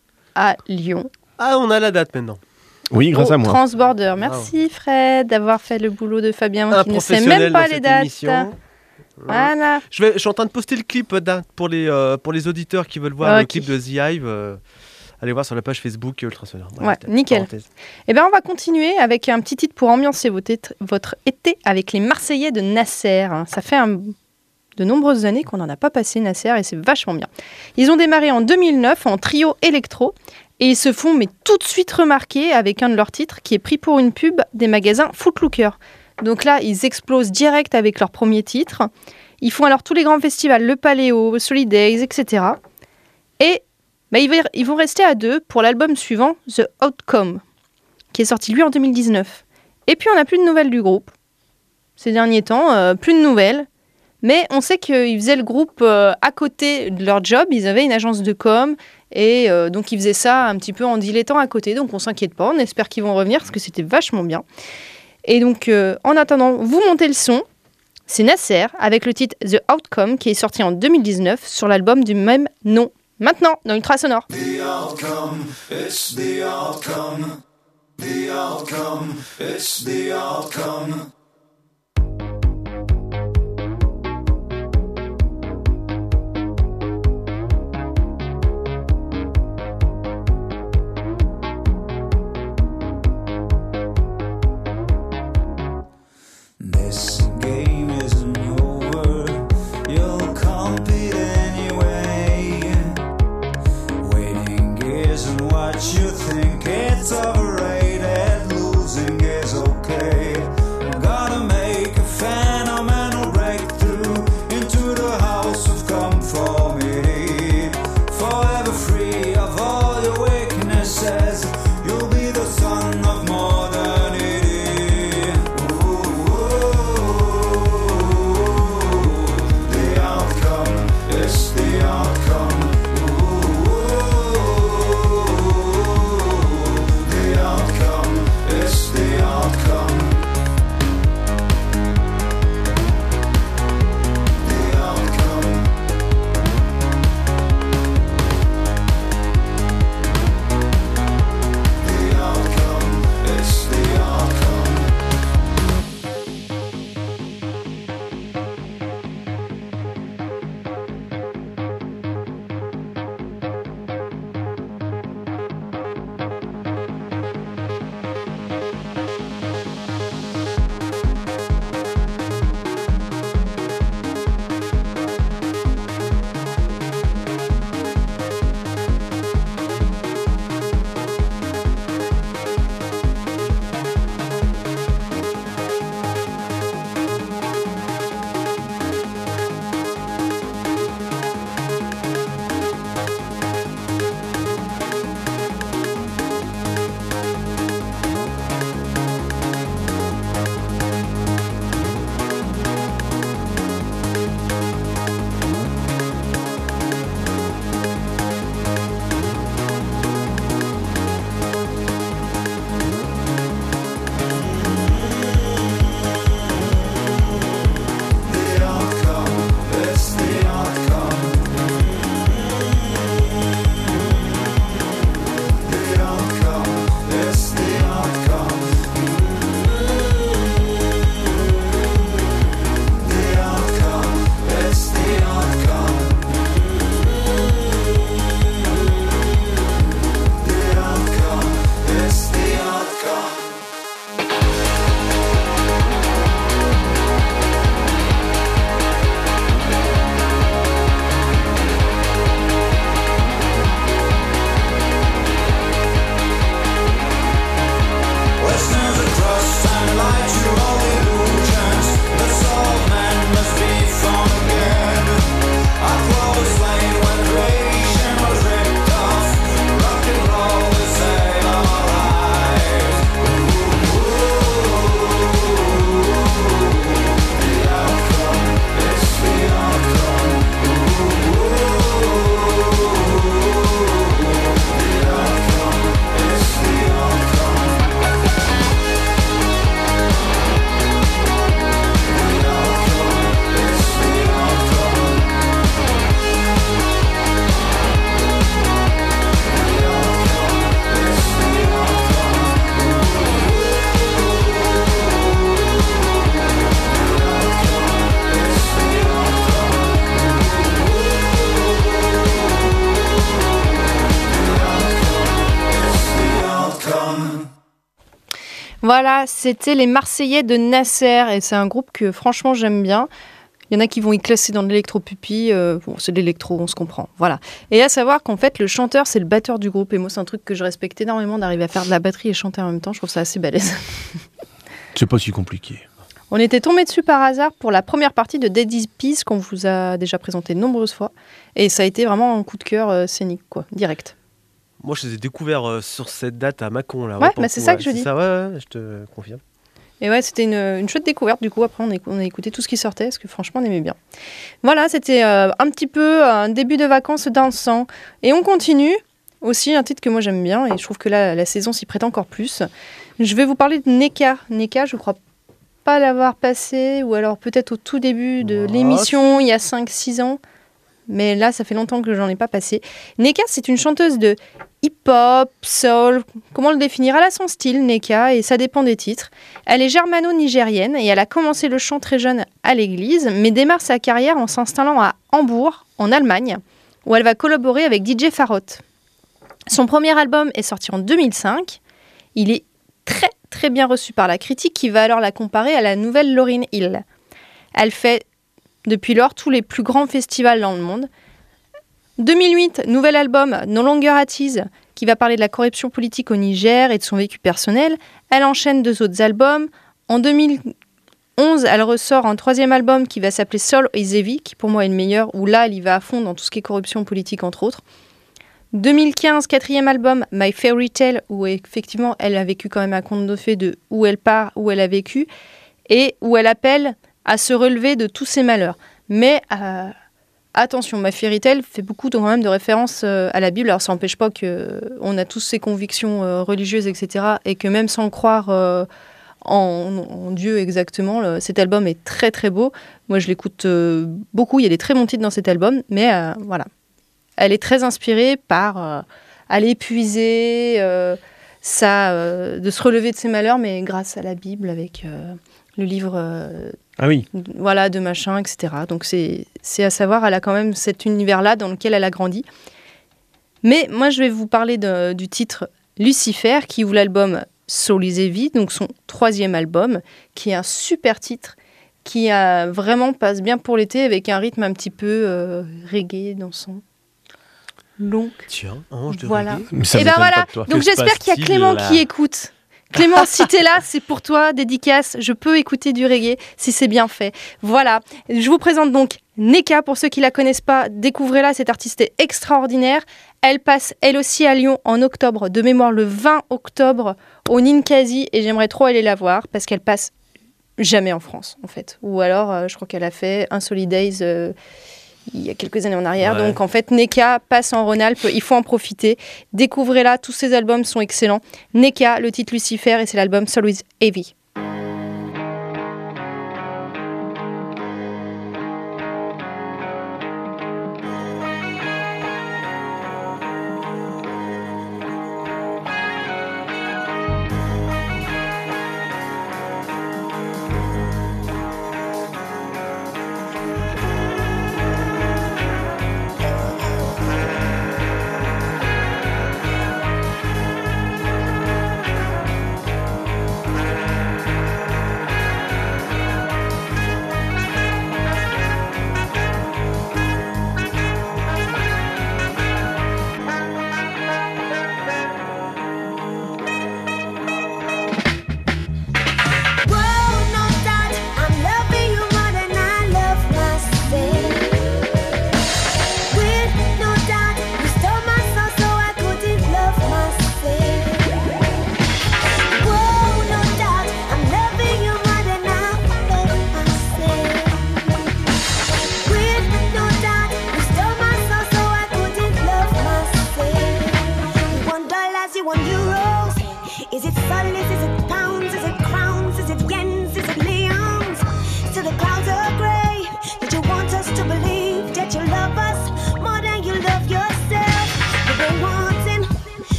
à Lyon. Ah, on a la date maintenant. Oui, grâce au à moi. Transborder. Merci Fred d'avoir fait le boulot de Fabien Un qui ne sait professionnel même pas dans les cette dates. émission. Voilà. Je, vais, je suis en train de poster le clip d'un- pour les, euh, pour les auditeurs qui veulent voir le Ok. clip de The Hive. euh, allez voir sur la page Facebook euh, Ultrasonore. Ouais, c'était nickel. parenthèse. Eh bien, on va continuer avec un petit titre pour ambiancer votre été, votre été avec les Marseillais de Nasser. Ça fait un- de nombreuses années qu'on n'en a pas passé, Nasser, et c'est vachement bien. Ils ont démarré en deux mille neuf en trio électro et ils se font mais tout de suite remarquer avec un de leurs titres qui est pris pour une pub des magasins Footlooker. Donc là, ils explosent direct avec leur premier titre. Ils font alors tous les grands festivals, le Paléo, Solidays, et cetera. Et bah, ils, va- ils vont rester à deux pour l'album suivant, The Outcome, qui est sorti lui en deux mille dix-neuf. Et puis on n'a plus de nouvelles du groupe. Ces derniers temps, euh, plus de nouvelles. Mais on sait qu'ils faisaient le groupe euh, à côté de leur job. Ils avaient une agence de com. Et euh, donc ils faisaient ça un petit peu en dilettant à côté. Donc on s'inquiète pas. On espère qu'ils vont revenir parce que c'était vachement bien. Et donc euh, en attendant, vous montez le son. C'est Nasser avec le titre The Outcome qui est sorti en deux mille dix-neuf sur l'album du même nom. Maintenant, dans Ultra Sonore. The outcome, it's the outcome. The outcome, it's the outcome. This game isn't over. You'll compete anyway. Waiting isn't what you think. It's overrated. Losing is okay. God Voilà, c'était les Marseillais de Nasser et c'est un groupe que franchement j'aime bien. Il y en a qui vont y classer dans de l'électro-pupi. Euh, bon, c'est de l'électro, on se comprend. Voilà. Et à savoir qu'en fait, le chanteur, c'est le batteur du groupe. Et moi, c'est un truc que je respecte énormément, d'arriver à faire de la batterie et chanter en même temps. Je trouve ça assez balèze. C'est pas si compliqué. On était tombé dessus par hasard pour la première partie de Daddy's Peace qu'on vous a déjà présenté de nombreuses fois. Et ça a été vraiment un coup de cœur euh, scénique, quoi, direct. Moi, je les ai découverts euh, sur cette date à Mâcon. Là, Ouais, pour bah, le c'est coup, ça ouais. que je dis. Ça, ouais, ouais, je te confirme. Et ouais, c'était une, une chouette découverte. Du coup, après, on a, on a écouté tout ce qui sortait, parce que franchement, on aimait bien. Voilà, c'était euh, un petit peu un début de vacances dansant. Et on continue. Aussi, un titre que moi j'aime bien, et je trouve que là, la saison s'y prête encore plus. Je vais vous parler de Neka. Neka, je crois pas l'avoir passé, ou alors peut-être au tout début de What l'émission, il y a cinq six ans. Mais là, ça fait longtemps que j'en ai pas passé. Neka, c'est une chanteuse de hip-hop, soul, comment le définir? Elle a son style, Neka, et ça dépend des titres. Elle est germano-nigérienne et elle a commencé le chant très jeune à l'église, mais démarre sa carrière en s'installant à Hambourg, en Allemagne, où elle va collaborer avec D J Farott. Son premier album est sorti en deux mille cinq. Il est très très bien reçu par la critique qui va alors la comparer à la nouvelle Lauryn Hill. Elle fait depuis lors tous les plus grands festivals dans le monde. deux mille huit, nouvel album No Longer at Ease qui va parler de la corruption politique au Niger et de son vécu personnel. Elle enchaîne deux autres albums. En deux mille onze, elle ressort un troisième album qui va s'appeler Soul is Heavy, qui pour moi est le meilleur, où là elle y va à fond dans tout ce qui est corruption politique entre autres. deux mille quinze, quatrième album, My Fairy Tale, où effectivement elle a vécu quand même un conte de fées de où elle part, où elle a vécu, et où elle appelle à se relever de tous ses malheurs. Mais euh, attention, My Fairy Tale fait beaucoup de, quand même de références euh, à la Bible, alors ça n'empêche pas qu'on euh, a tous ces convictions euh, religieuses, et cetera, et que même sans croire euh, en, en Dieu exactement, le, cet album est très très beau. Moi je l'écoute euh, beaucoup, il y a des très bons titres dans cet album, mais euh, voilà. Elle est très inspirée par euh, aller épuiser, euh, ça, euh, de se relever de ses malheurs, mais grâce à la Bible, avec euh, le livre euh, Ah oui. voilà, de machin, et cetera. Donc c'est, c'est à savoir, elle a quand même cet univers-là dans lequel elle a grandi. Mais moi, je vais vous parler de, du titre Lucifer, qui ouvre l'album Soul is Heavy, donc son troisième album, qui est un super titre, qui a, vraiment passe bien pour l'été, avec un rythme un petit peu euh, reggae, dansant. Donc, Tiens, ange de voilà. reggae. Mais ça et ben m'étonne voilà. pas de toi. Donc Que se j'espère qu'il y a passe-t-il Clément là qui écoute. Clément, si t'es là, c'est pour toi, dédicace. Je peux écouter du reggae si c'est bien fait. Voilà. Je vous présente donc Neka. Pour ceux qui la connaissent pas, découvrez-la. Cette artiste est extraordinaire. Elle passe, elle aussi, à Lyon en octobre. De mémoire, le vingt octobre au Ninkasi. Et j'aimerais trop aller la voir parce qu'elle passe jamais en France, en fait. Ou alors, euh, je crois qu'elle a fait un Solidays euh, il y a quelques années en arrière. Ouais. Donc, en fait, Neka passe en Rhône-Alpes. Il faut en profiter. Découvrez-la. Tous ses albums sont excellents. Neka, le titre Lucifer, et c'est l'album Soul is Heavy.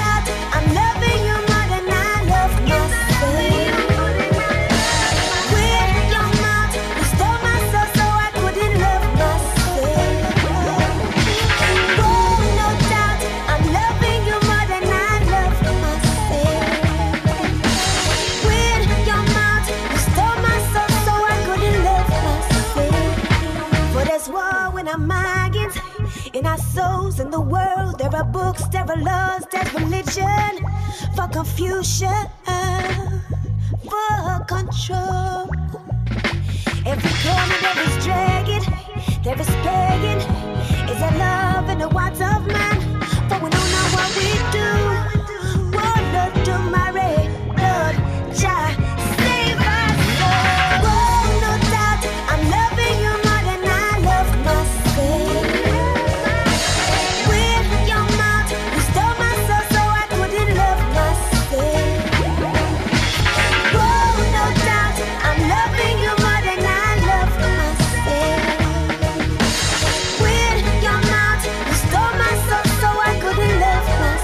With wars in the world. There are books, there are laws, there's religion for confusion, for control. Every corner there is dragon, there is pagan. Is there love in the words of man? For we don't know what we do. Lord, do my red blood, Jah, save us. Oh, no doubt, I'm loving you more than I love myself. With your mouth, you stole my soul, so I couldn't love myself. Oh, no doubt, I'm loving you more than I love myself. With your mouth, you stole my soul, so I couldn't love myself.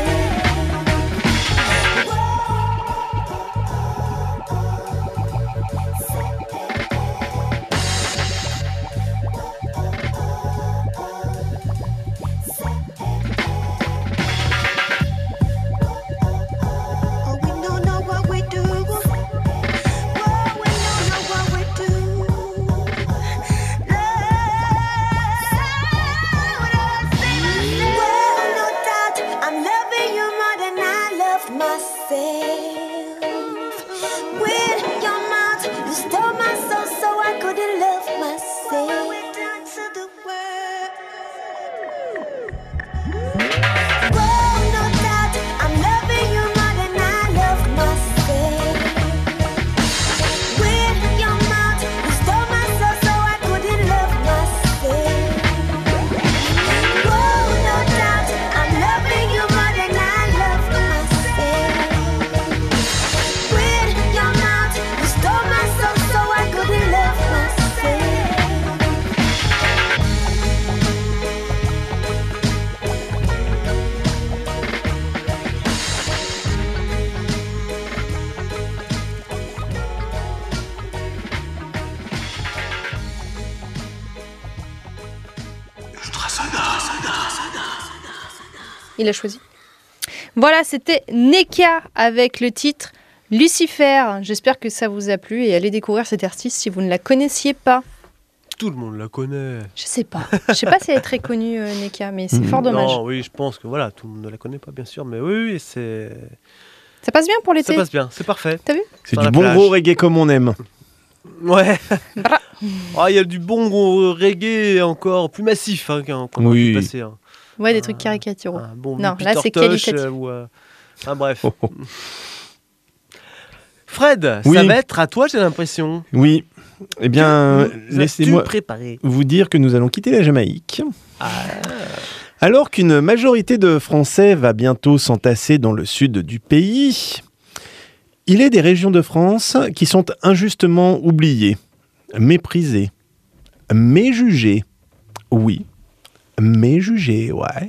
Oh, we don't know what we do. Oh, we don't know what we do. Well, no doubt, I'm loving you more than I love myself. With your mouth, you stole my soul, so I couldn't love myself. Well, no doubt, I'm loving you more than I love myself. With your mouth, you stole my soul, so I couldn't love myself. Oh, no doubt, I'm loving you more than I love myself. With your mouth, you stole my soul, so I couldn't love myself. Il a choisi. Voilà, c'était Neka avec le titre Lucifer. J'espère que ça vous a plu et allez découvrir cet artiste si vous ne la connaissiez pas. Tout le monde la connaît. Je sais pas. Je sais pas si elle est très connue, euh, Neka, mais c'est fort dommage. Non, oui, je pense que voilà, tout le monde ne la connaît pas, bien sûr, mais oui, oui, c'est. Ça passe bien pour l'été. Ça passe bien, c'est parfait. T'as vu? C'est Dans du la bon plage. gros reggae comme on aime. Ouais. Bra. Ah, il y a du bon gros reggae encore plus massif hein, qu'on qu'on Oui. a pu passer. Hein. Ouais, des trucs caricaturaux. Un bon Non, vieux là, Peter c'est Tosh, qualitatif. euh, ou, euh, enfin, bref. Oh, oh. Fred, Oui. ça va être à toi, j'ai l'impression. Oui. Eh bien, Nous as-tu laissez-moi préparé. vous dire que nous allons quitter la Jamaïque. Alors qu'une majorité de Français va bientôt s'entasser dans le sud du pays, il est des régions de France qui sont injustement oubliées, méprisées, méjugées. Oui, méjugées, ouais.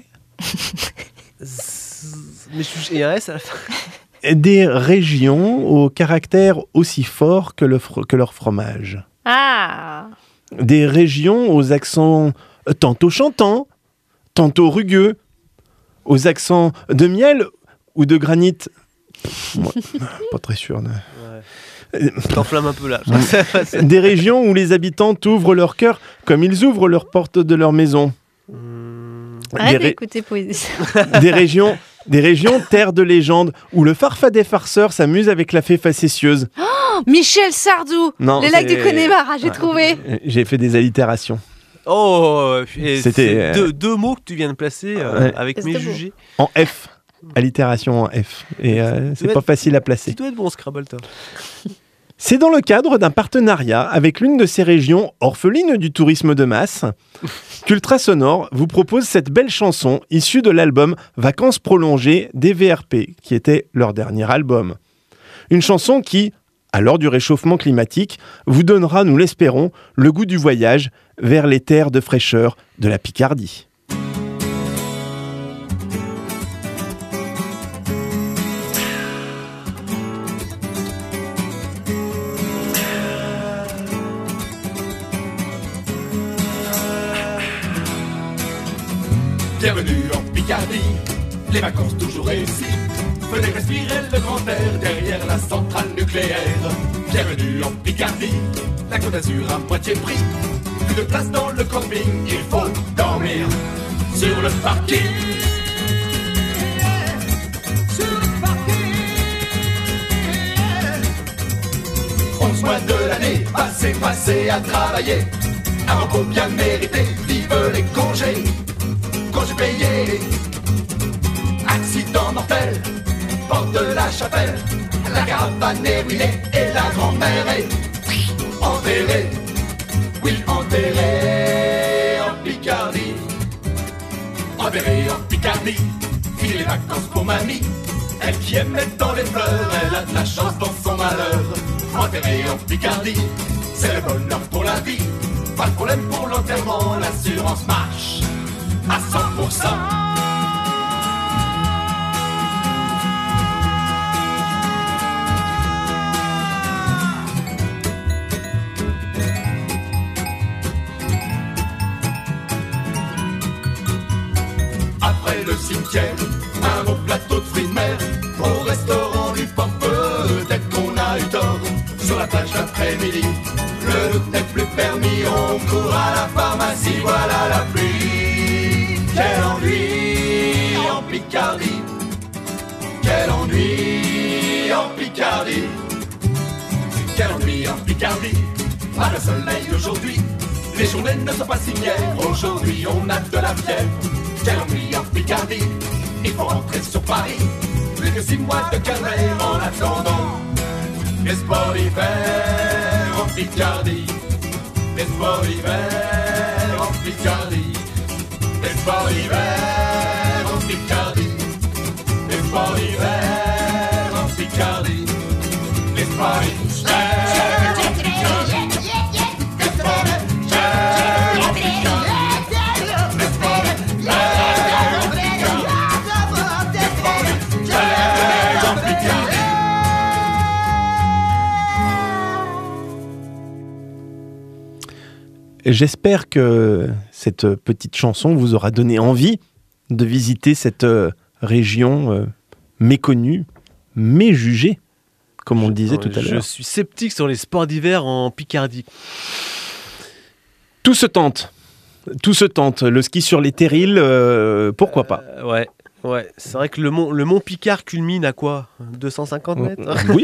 Mais je suis un S à la fin. Des régions au caractère aussi fort que, le fro- que leur fromage. Ah! Des régions aux accents tantôt chantants, tantôt rugueux, aux accents de miel ou de granit. Pff, moi, pas très sûr. de- Ouais. T'enflammes un peu là. Des régions où les habitants ouvrent leur cœur comme ils ouvrent leurs portes de leur maison. Hum, Arrête Des, ré- d'écouter poésie. des régions, des régions terre de légende où le farfadet farceur s'amuse avec la fée facétieuse. Michel Sardou! Non, Les lacs c'est- du Connemara, j'ai Ouais. trouvé! J'ai fait des allitérations. Oh, et C'était, c'est euh, deux, deux mots que tu viens de placer euh, Ouais. avec C'était mes beau. jugés. En F. Allitération en F. Et euh, c'est doit pas être- facile à placer. Tu dois être bon, Scrabble, toi. C'est dans le cadre d'un partenariat avec l'une de ces régions orphelines du tourisme de masse qu'Ultra Sonore vous propose cette belle chanson issue de l'album Vacances prolongées des V R P, qui était leur dernier album. Une chanson qui, à l'heure du réchauffement climatique, vous donnera, nous l'espérons, le goût du voyage vers les terres de fraîcheur de la Picardie. Bienvenue en Picardie, les vacances toujours réussies. Venez respirer le grand air derrière la centrale nucléaire. Bienvenue en Picardie, la Côte d'Azur à moitié prix. Plus de place dans le camping, il faut dormir sur le parking. Onze mois de l'année, passez, passez à travailler. Un repos bien mérité, vive les congés, congés payés. Accident mortel, porte de la chapelle, la caravane est ruinée et la grand-mère est enterrée. Oui, enterrée en Picardie. Enterrée en Picardie, fini les vacances pour mamie. Elle qui aime mettre dans les fleurs, elle a de la chance dans son malheur. Enterrée en Picardie, c'est le bonheur pour la vie. Pas de problème pour l'enterrement, l'assurance marche à cent pour cent. Après le cimetière, un bon plateau de fruits de mer. Au restaurant du port, peut-être qu'on a eu tort. Sur la plage l'après-midi, le doute n'est plus permis. On court à la pharmacie, voilà la pluie. Quel ennui en Picardie. Quel ennui en Picardie. Quel ennui en Picardie. Pas de soleil aujourd'hui, les journées ne sont pas signées. Aujourd'hui on a de la fièvre. Quel ennui en Picardie. Il faut rentrer sur Paris. Plus que six mois de carrière en attendant. Les sports d'hiver en Picardie. Les sports d'hiver en Picardie. Les sports d'hiver en Picardie. Les sports d'hiver en Picardie. Les sports d'hiver en Picardie. J'espère que cette petite chanson vous aura donné envie de visiter cette euh, région euh, méconnue, mais jugée, comme on le disait tout à l'heure. Je suis sceptique sur les sports d'hiver en Picardie. Tout se tente. Tout se tente. Le ski sur les terrils, euh, pourquoi pas. Euh, Ouais, ouais. C'est vrai que le mont, le mont Picard culmine à quoi deux cent cinquante mètres. Oui.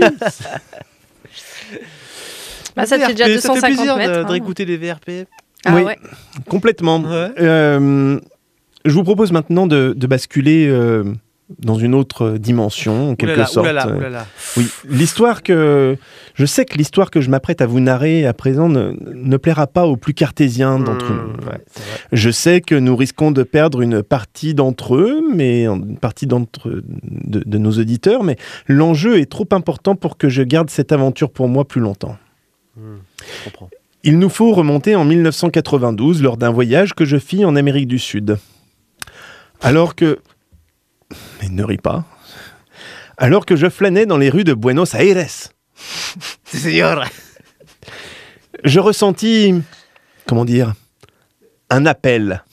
Bah, ça te fait déjà deux cent cinquante Ça fait plaisir mètres. de, hein. de réécouter les V R P. Ah Oui. ouais. Complètement. Ouais. Euh, je vous propose maintenant de, de basculer euh, dans une autre dimension, en quelque Oulala, sorte. oulala, oulala. Oui, l'histoire que... Je sais que l'histoire que je m'apprête à vous narrer à présent ne, ne plaira pas aux plus cartésiens d'entre Mmh, nous. ouais, c'est vrai. Je sais que nous risquons de perdre une partie d'entre eux, mais une partie d'entre de, de nos auditeurs, mais l'enjeu est trop important pour que je garde cette aventure pour moi plus longtemps. Mmh, je comprends. Il nous faut remonter en mille neuf cent quatre-vingt-douze lors d'un voyage que je fis en Amérique du Sud. Alors que... Mais ne ris pas. Alors que je flânais dans les rues de Buenos Aires, Seigneur. je ressentis... Comment dire ? Un appel.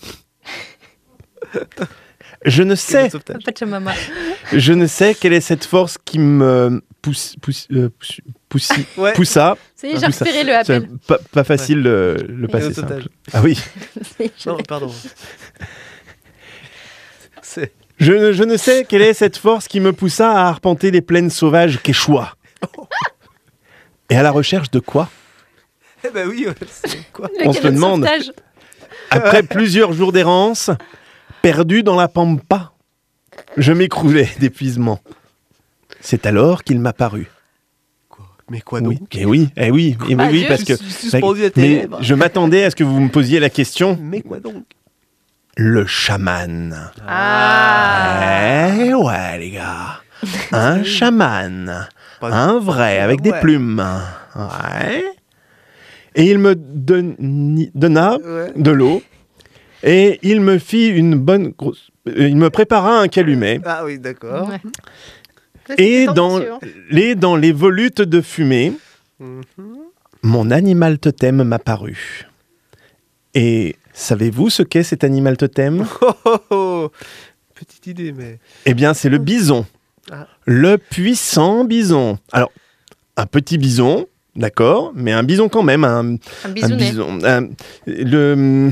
Je ne sais... Pachamama. Je ne sais quelle est cette force qui me pousse, pousse, euh, pousse, poussi- Ouais. poussa. Ça y est, j'ai Poussa. repéré le appel. C'est Pas, pas facile le, le passé au total. simple. Ah oui. Non, pardon. C'est... Je, ne- je ne sais quelle est cette force qui me poussa à arpenter les plaines sauvages quechua. Et à la recherche de quoi ? Eh ben oui, ouais, c'est quoi ? Le On se canot de demande. sauvetage. Après plusieurs jours d'errance, perdu dans la pampa, je m'écroulais d'épuisement. C'est alors qu'il m'apparut. Mais quoi Oui, donc ? eh oui, eh oui, eh oui, Ah, oui, Dieu. parce que Suspendu à tes mais lèvres. je m'attendais à ce que vous me posiez la question. Mais quoi donc ? Le chaman. Ah. Eh ouais, les gars. Un chaman. Pas- Un vrai, avec des Ouais. plumes. Ouais. Et il me donni- donna Ouais. de l'eau. Et il me fit une bonne grosse... euh, Il me prépara un calumet. Ah oui, d'accord. Ouais. Et C'était dans tendancieux, hein. les, dans les volutes de fumée, Mhm. mon animal totem m'apparut. Et savez-vous ce qu'est cet animal totem ? Oh, oh, oh. Petite idée, mais... Eh bien, c'est le bison. Ah. Le puissant bison. Alors, un petit bison, d'accord, mais un bison quand même. Un, Un un bisounet. bison. un- le,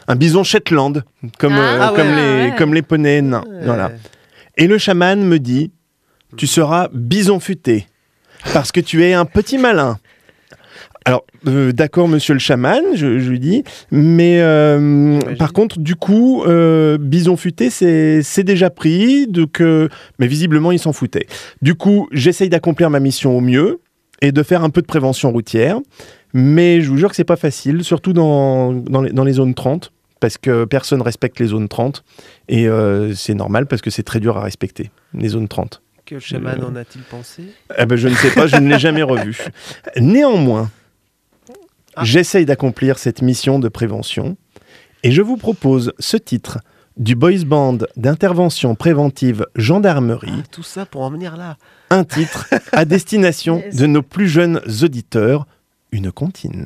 un bison Shetland, comme, Ah, euh, ah ouais, comme, les, ouais. comme les poneys nains. Ouais. Voilà. Et le chaman me dit, tu seras bison futé, parce que tu es un petit malin. Alors, euh, d'accord, monsieur le chaman, je, je lui dis, mais euh, par contre, du coup, euh, bison futé, c'est, c'est déjà pris, donc, euh, mais visiblement, il s'en foutait. Du coup, j'essaye d'accomplir ma mission au mieux et de faire un peu de prévention routière, mais je vous jure que c'est pas facile, surtout dans, dans, les, dans les zones trente, parce que personne ne respecte les zones trente, et euh, c'est normal parce que c'est très dur à respecter, les zones trente. Que le chaman en a-t-il pensé? Eh ben, je ne sais pas, je ne l'ai jamais revu. Néanmoins, Ah. j'essaye d'accomplir cette mission de prévention et je vous propose ce titre du boys band d'intervention préventive gendarmerie, Ah, tout ça pour en venir là. un titre à destination Yes. de nos plus jeunes auditeurs, une comptine.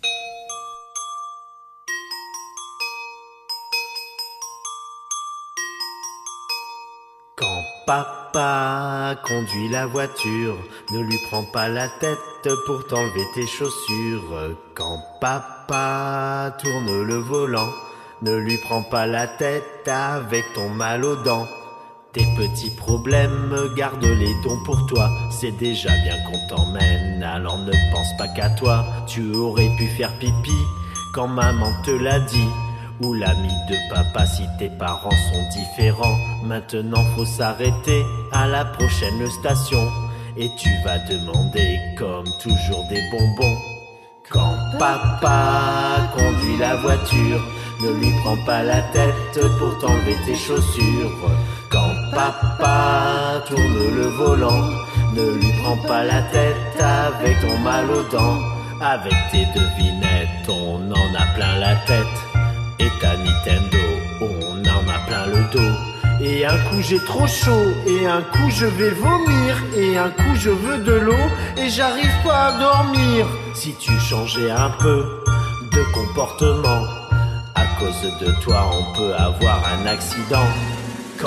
Quand papa conduit la voiture, ne lui prends pas la tête pour t'enlever tes chaussures. Quand papa tourne le volant, ne lui prends pas la tête avec ton mal aux dents. Tes petits problèmes, garde-les donc pour toi, c'est déjà bien qu'on t'emmène, alors ne pense pas qu'à toi. Tu aurais pu faire pipi quand maman te l'a dit, ou l'ami de papa si tes parents sont différents. Maintenant faut s'arrêter à la prochaine station, et tu vas demander comme toujours des bonbons. Quand papa conduit la voiture, ne lui prends pas la tête pour t'enlever tes chaussures. Quand papa tourne le volant, ne lui prends pas la tête avec ton mal aux dents. Avec tes devinettes, on en a plein la tête, et ta Nintendo, on en a plein le dos. Et un coup j'ai trop chaud, et un coup je vais vomir, et un coup je veux de l'eau, et j'arrive pas à dormir. Si tu changeais un peu de comportement, à cause de toi on peut avoir un accident. Quand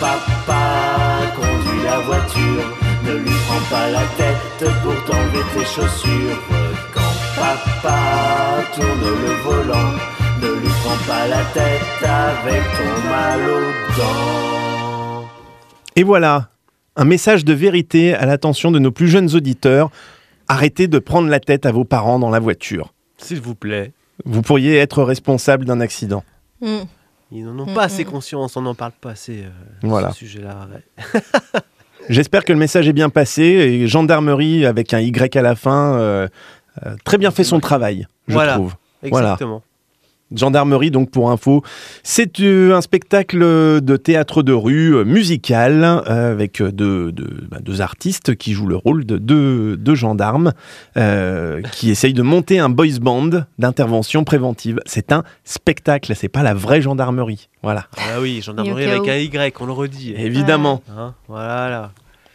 papa conduit la voiture, ne lui prends pas la tête pour t'enlever tes chaussures. Quand papa tourne le volant, ne lui prends pas la tête avec ton mal aux dents. Et voilà, un message de vérité à l'attention de nos plus jeunes auditeurs. Arrêtez de prendre la tête à vos parents dans la voiture. S'il vous plaît. Vous pourriez être responsable d'un accident. Mm. Ils n'en ont Mm, pas assez mm. conscience, on n'en parle pas assez euh, Voilà. ce sujet-là. Ouais. J'espère que le message est bien passé. Et gendarmerie avec un Y à la fin, euh, euh, très bien fait son travail, je Voilà. trouve. Voilà. Exactement. Gendarmerie, donc pour info, c'est euh, un spectacle de théâtre de rue euh, musical euh, avec deux, deux, bah, deux artistes qui jouent le rôle de deux, deux gendarmes euh, qui essayent de monter un boys band d'intervention préventive. C'est un spectacle, c'est pas la vraie gendarmerie. Voilà. Ah oui, gendarmerie Et au cas avec où. un Y, on le redit. Évidemment. Hein, voilà.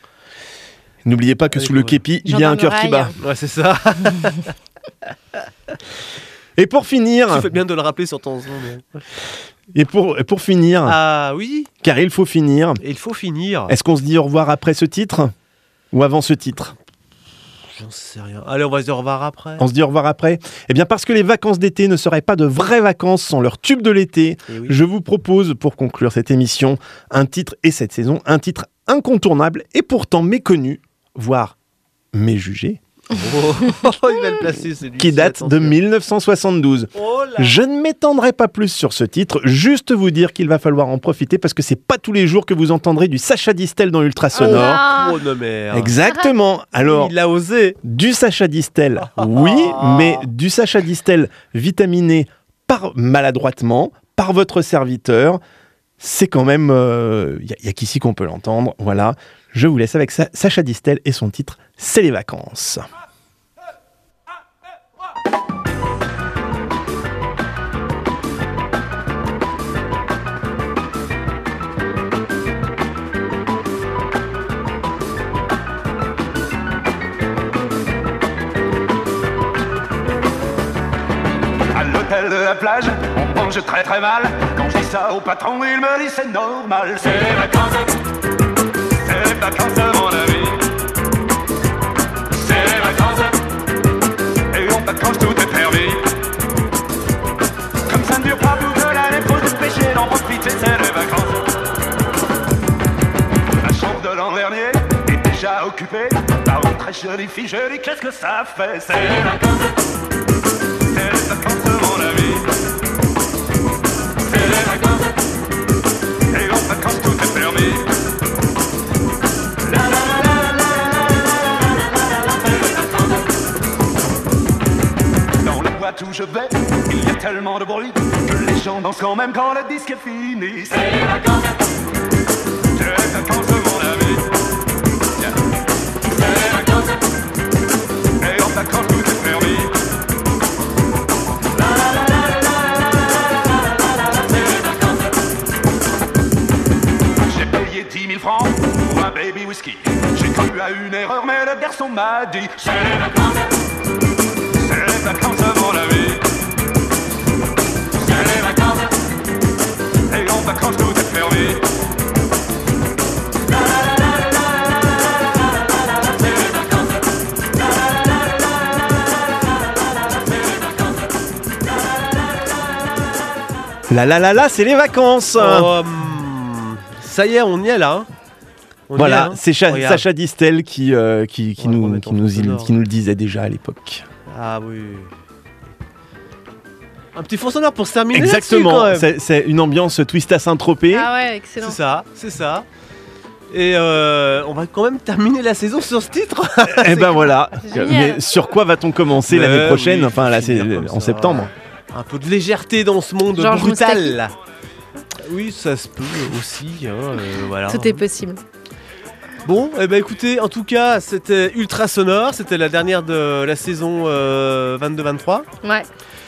N'oubliez pas que Oui, sous le ouais. képi, il y a un cœur qui bat. Gendarmeraille. Ouais, c'est ça. Et pour finir, Tu fais bien de le rappeler sur ton son. mais- et pour, et pour finir, Ah oui, car il faut finir, et il faut finir. est-ce qu'on se dit au revoir après ce titre ou avant ce titre? J'en sais rien. Allez, on va se dire au revoir après. On se dit au revoir après? Eh bien parce que les vacances d'été ne seraient pas de vraies vacances sans leur tube de l'été, Eh oui. je vous propose pour conclure cette émission un titre et cette saison, un titre incontournable et pourtant méconnu, voire méjugé, Oh, il va le placer, celui qui date de mille neuf cent soixante-douze. Oh là. Je ne m'étendrai pas plus sur ce titre, juste vous dire qu'il va falloir en profiter parce que c'est pas tous les jours que vous entendrez du Sacha Distel dans Ultra Sonore. Ah. Oh non, merde. Exactement. Alors, Il a osé. du Sacha Distel, oui, mais du Sacha Distel vitaminé par maladroitement, par votre serviteur, c'est quand même... Il n'y a, y a qu'ici qu'on peut l'entendre. Voilà, je vous laisse avec ça, Sacha Distel et son titre « C'est les vacances ». À l'hôtel de la plage, on mange très très mal. Quand je dis ça au patron, il me dit c'est normal. C'est les vacances, c'est les vacances mon ami. C'est les vacances, et en vacances tout est permis. Comme ça ne dure pas tout ma jolie fille, jolie, qu'est-ce que ça fait? C'est les vacances, c'est les vacances, mon ami. C'est les vacances, et en vacances tout est permis. La la la la la la la la, c'est les vacances. Dans la boîte où je vais, il y a tellement de bruit que les gens dansent quand même quand le disque est fini. C'est les vacances, c'est les vacances, mon ami. C'est les vacances, et en vacances tout est permis. La la la la la la la la la, c'est les vacances. J'ai payé dix mille francs pour un baby whisky. J'ai cru à une erreur, mais le garçon m'a dit c'est les vacances, c'est les vacances, mon ami. C'est les vacances, et en vacances tout est permis. La la la la la la la la la, c'est les vacances. La la la la la la la la, c'est les vacances. La la la la, c'est les vacances. Oh, hum, ça y est, on y est là. hein. On y est, Voilà, hein. c'est Cha- Regarde. Sacha Distel qui, euh, qui, qui, On va nous, remettre qui, en nous, fond il- sonore. qui nous le disait déjà à l'époque. Ah oui. Un petit fond sonore pour se terminer. Exactement, là-dessus, quand même. c'est, c'est une ambiance twist à Saint-Tropez. Ah ouais, excellent. C'est ça, c'est ça. Et euh, on va quand même terminer la saison sur ce titre. Et ben voilà. Génial. Mais sur quoi va-t on commencer Mais l'année prochaine? oui, Enfin faut là, c'est finir comme en ça. septembre. Un peu de légèreté dans ce monde Georges brutal. Oui, ça se peut aussi. hein, euh, voilà. Tout est possible. Bon, eh ben écoutez, en tout cas, c'était ultra sonore. C'était la dernière de la saison euh, vingt-deux vingt-trois. Ouais.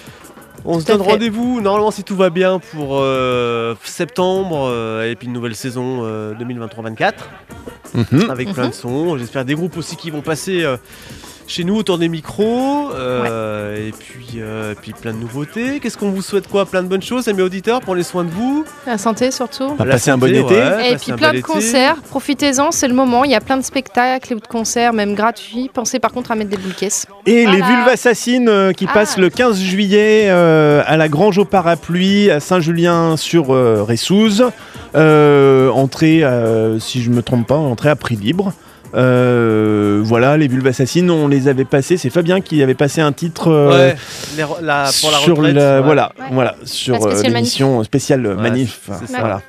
On se Tout à donne fait. rendez-vous, normalement, si tout va bien, pour euh, septembre euh, et puis une nouvelle saison euh, deux mille vingt-trois vingt-quatre. Mhm. Avec plein de sons. J'espère des groupes aussi qui vont passer euh, chez nous autour des micros. euh, Et puis, euh, puis plein de nouveautés. Qu'est-ce qu'on vous souhaite quoi? Plein de bonnes choses, amis auditeurs. Prenez soin de vous. La santé surtout. Va La passer un bon santé, été. ouais, Et passer puis un plein bel de été. concerts, profitez-en, c'est le moment, il y a plein de spectacles ou de concerts, même gratuits. Pensez par contre à mettre des boules caisses. Et les Voilà. Vulves Assassines euh, qui Ah. passent le quinze juillet euh, à la Grange au Parapluie à Saint-Julien-sur-Ressouze. Euh, entrée, euh, si je me trompe pas, entrée à prix libre. Euh, voilà, les Vulves Assassines, on les avait passés. C'est Fabien qui avait passé un titre euh, Ouais, les re- la- pour la sur retraite. la- ouais. voilà, Ouais. voilà, sur La spéciale euh, l'émission spéciale Ouais, Manif. c'est ça. Voilà.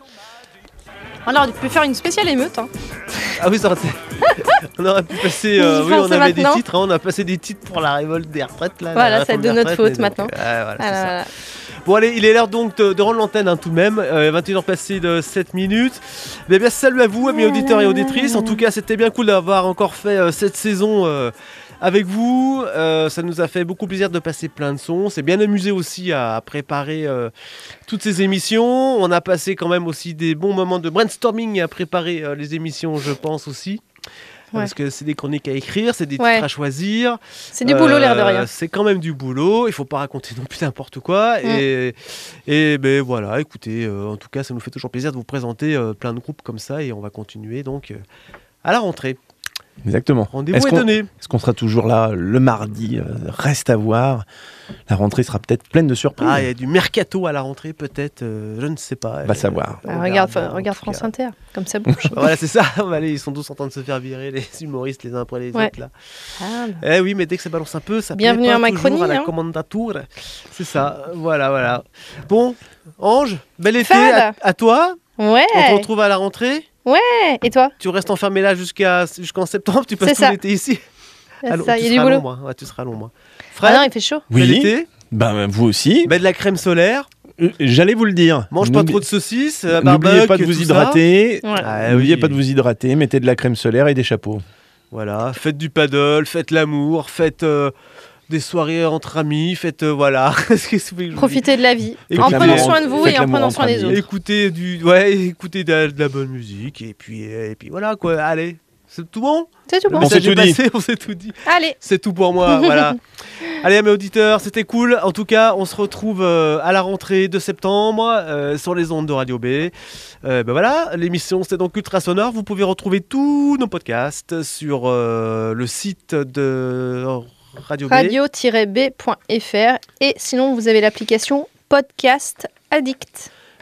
Alors, tu peux faire une spéciale émeute. Hein. Ah oui, ça aurait été- On aurait pu passer. euh, J'y oui, on pensais avait des maintenant. titres. hein, on a passé des titres pour la révolte des retraites. Là, Voilà, la c'est réforme de des notre retraites, faute mais donc, maintenant. euh, voilà, c'est Ah là ça. là là. Bon allez, il est l'heure donc de, de rendre l'antenne hein, tout de même, euh, vingt et une heures passées de sept minutes. Mais bien salut à vous amis auditeurs et auditrices, en tout cas c'était bien cool d'avoir encore fait euh, cette saison euh, avec vous, Euh, ça nous a fait beaucoup plaisir de passer plein de sons, c'est bien amusé aussi à, à préparer euh, toutes ces émissions, on a passé quand même aussi des bons moments de brainstorming à préparer euh, les émissions je pense aussi. Ouais. Parce que c'est des chroniques à écrire, c'est des Ouais. titres à choisir. C'est du boulot, l'air de Euh, rien. C'est quand même du boulot, il faut pas raconter non plus n'importe quoi. Mm. Et, et ben voilà, écoutez, euh, en tout cas, ça nous fait toujours plaisir de vous présenter euh, plein de groupes comme ça et on va continuer donc euh, à la rentrée. Exactement. Rendez-vous Est-ce est qu'on- donné. Est-ce qu'on sera toujours là le mardi? Euh, Reste à voir. La rentrée sera peut-être pleine de surprises. Ah, il y a du mercato à la rentrée peut-être, euh, je ne sais pas. Va Euh, savoir. on Ah, regarde verra, en regarde tout France cas. Inter, comme ça bouge. Voilà, c'est ça. Allez, ils sont tous en train de se faire virer, les humoristes les uns après les Ouais. autres là. Ah, bah. Eh oui, mais dès que ça balance un peu, ça Bienvenue plaît pas à Macronie, toujours à la hein. commandature. C'est ça, voilà, voilà. Bon, Ange, bel été Fab. à, à toi. Ouais. On te retrouve à la rentrée. Ouais. Et toi? Tu restes enfermé là jusqu'à jusqu'en septembre. Tu passes C'est tout ça. l'été ici. C'est Ah non, ça, tu il y a du seras à boulot. l'ombre, hein. Ouais, tu seras à l'ombre. Ah Fred, non, il fait chaud. bel Oui. été. Ben, vous aussi. Mets de la crème solaire. Euh, J'allais vous le dire. Mange pas N'oublie- trop de saucisses. euh, N'oubliez barbecue, pas de vous tout ça. hydrater. Ouais. Ah, N'oubliez oui. pas de vous hydrater. Mettez de la crème solaire et des chapeaux. Voilà, faites du paddle, faites l'amour, faites euh, des soirées entre amis, faites euh, voilà. Qu'est-ce que vous voulez que je vous Profitez de la vie. Et En puis, prenant euh, soin de vous faites et en l'amour prenant entre soin des amis. autres. Écoutez du, ouais, écoutez de, de la bonne musique et puis et puis voilà quoi. Allez, c'est tout bon. C'est tout Le bon. On s'est message est tout dit. passé, on s'est tout dit. Allez. C'est tout pour moi, voilà. Allez, mes auditeurs, c'était cool. En tout cas, on se retrouve euh, à la rentrée de septembre euh, sur les ondes de Radio B. Euh, ben voilà, l'émission c'était donc Ultra Sonore. Vous pouvez retrouver tous nos podcasts sur euh, le site de Radio B. radio tiret b point f r et sinon vous avez l'application Podcast Addict.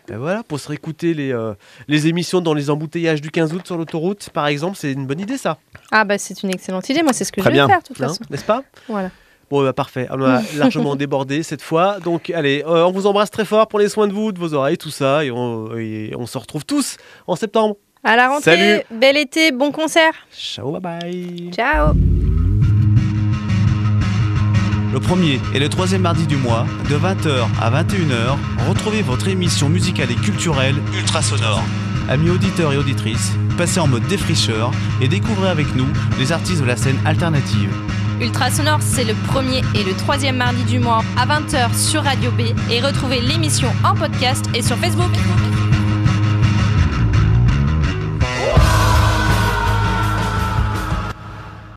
Ben voilà, pour se réécouter les, euh, les émissions dans les embouteillages du quinze août sur l'autoroute, par exemple, c'est une bonne idée ça. Ah bah c'est une excellente idée, moi c'est ce que Très je vais bien. faire de toute Hein, façon. n'est-ce pas? Voilà. Bon, bah, parfait. On a largement débordé cette fois. Donc, allez, euh, on vous embrasse très fort. Prenez soin de vous, de vos oreilles, tout ça. Et on, et on se retrouve tous en septembre. À la rentrée, Salut. bel été, bon concert. Ciao, bye bye. Ciao. Le premier et le troisième mardi du mois, de vingt heures à vingt et une heures, retrouvez votre émission musicale et culturelle Ultrasonore. Amis auditeurs et auditrices, passez en mode défricheur et découvrez avec nous les artistes de la scène alternative. Ultrasonore, c'est le premier et le troisième mardi du mois à vingt heures sur Radio B et retrouvez l'émission en podcast et sur Facebook.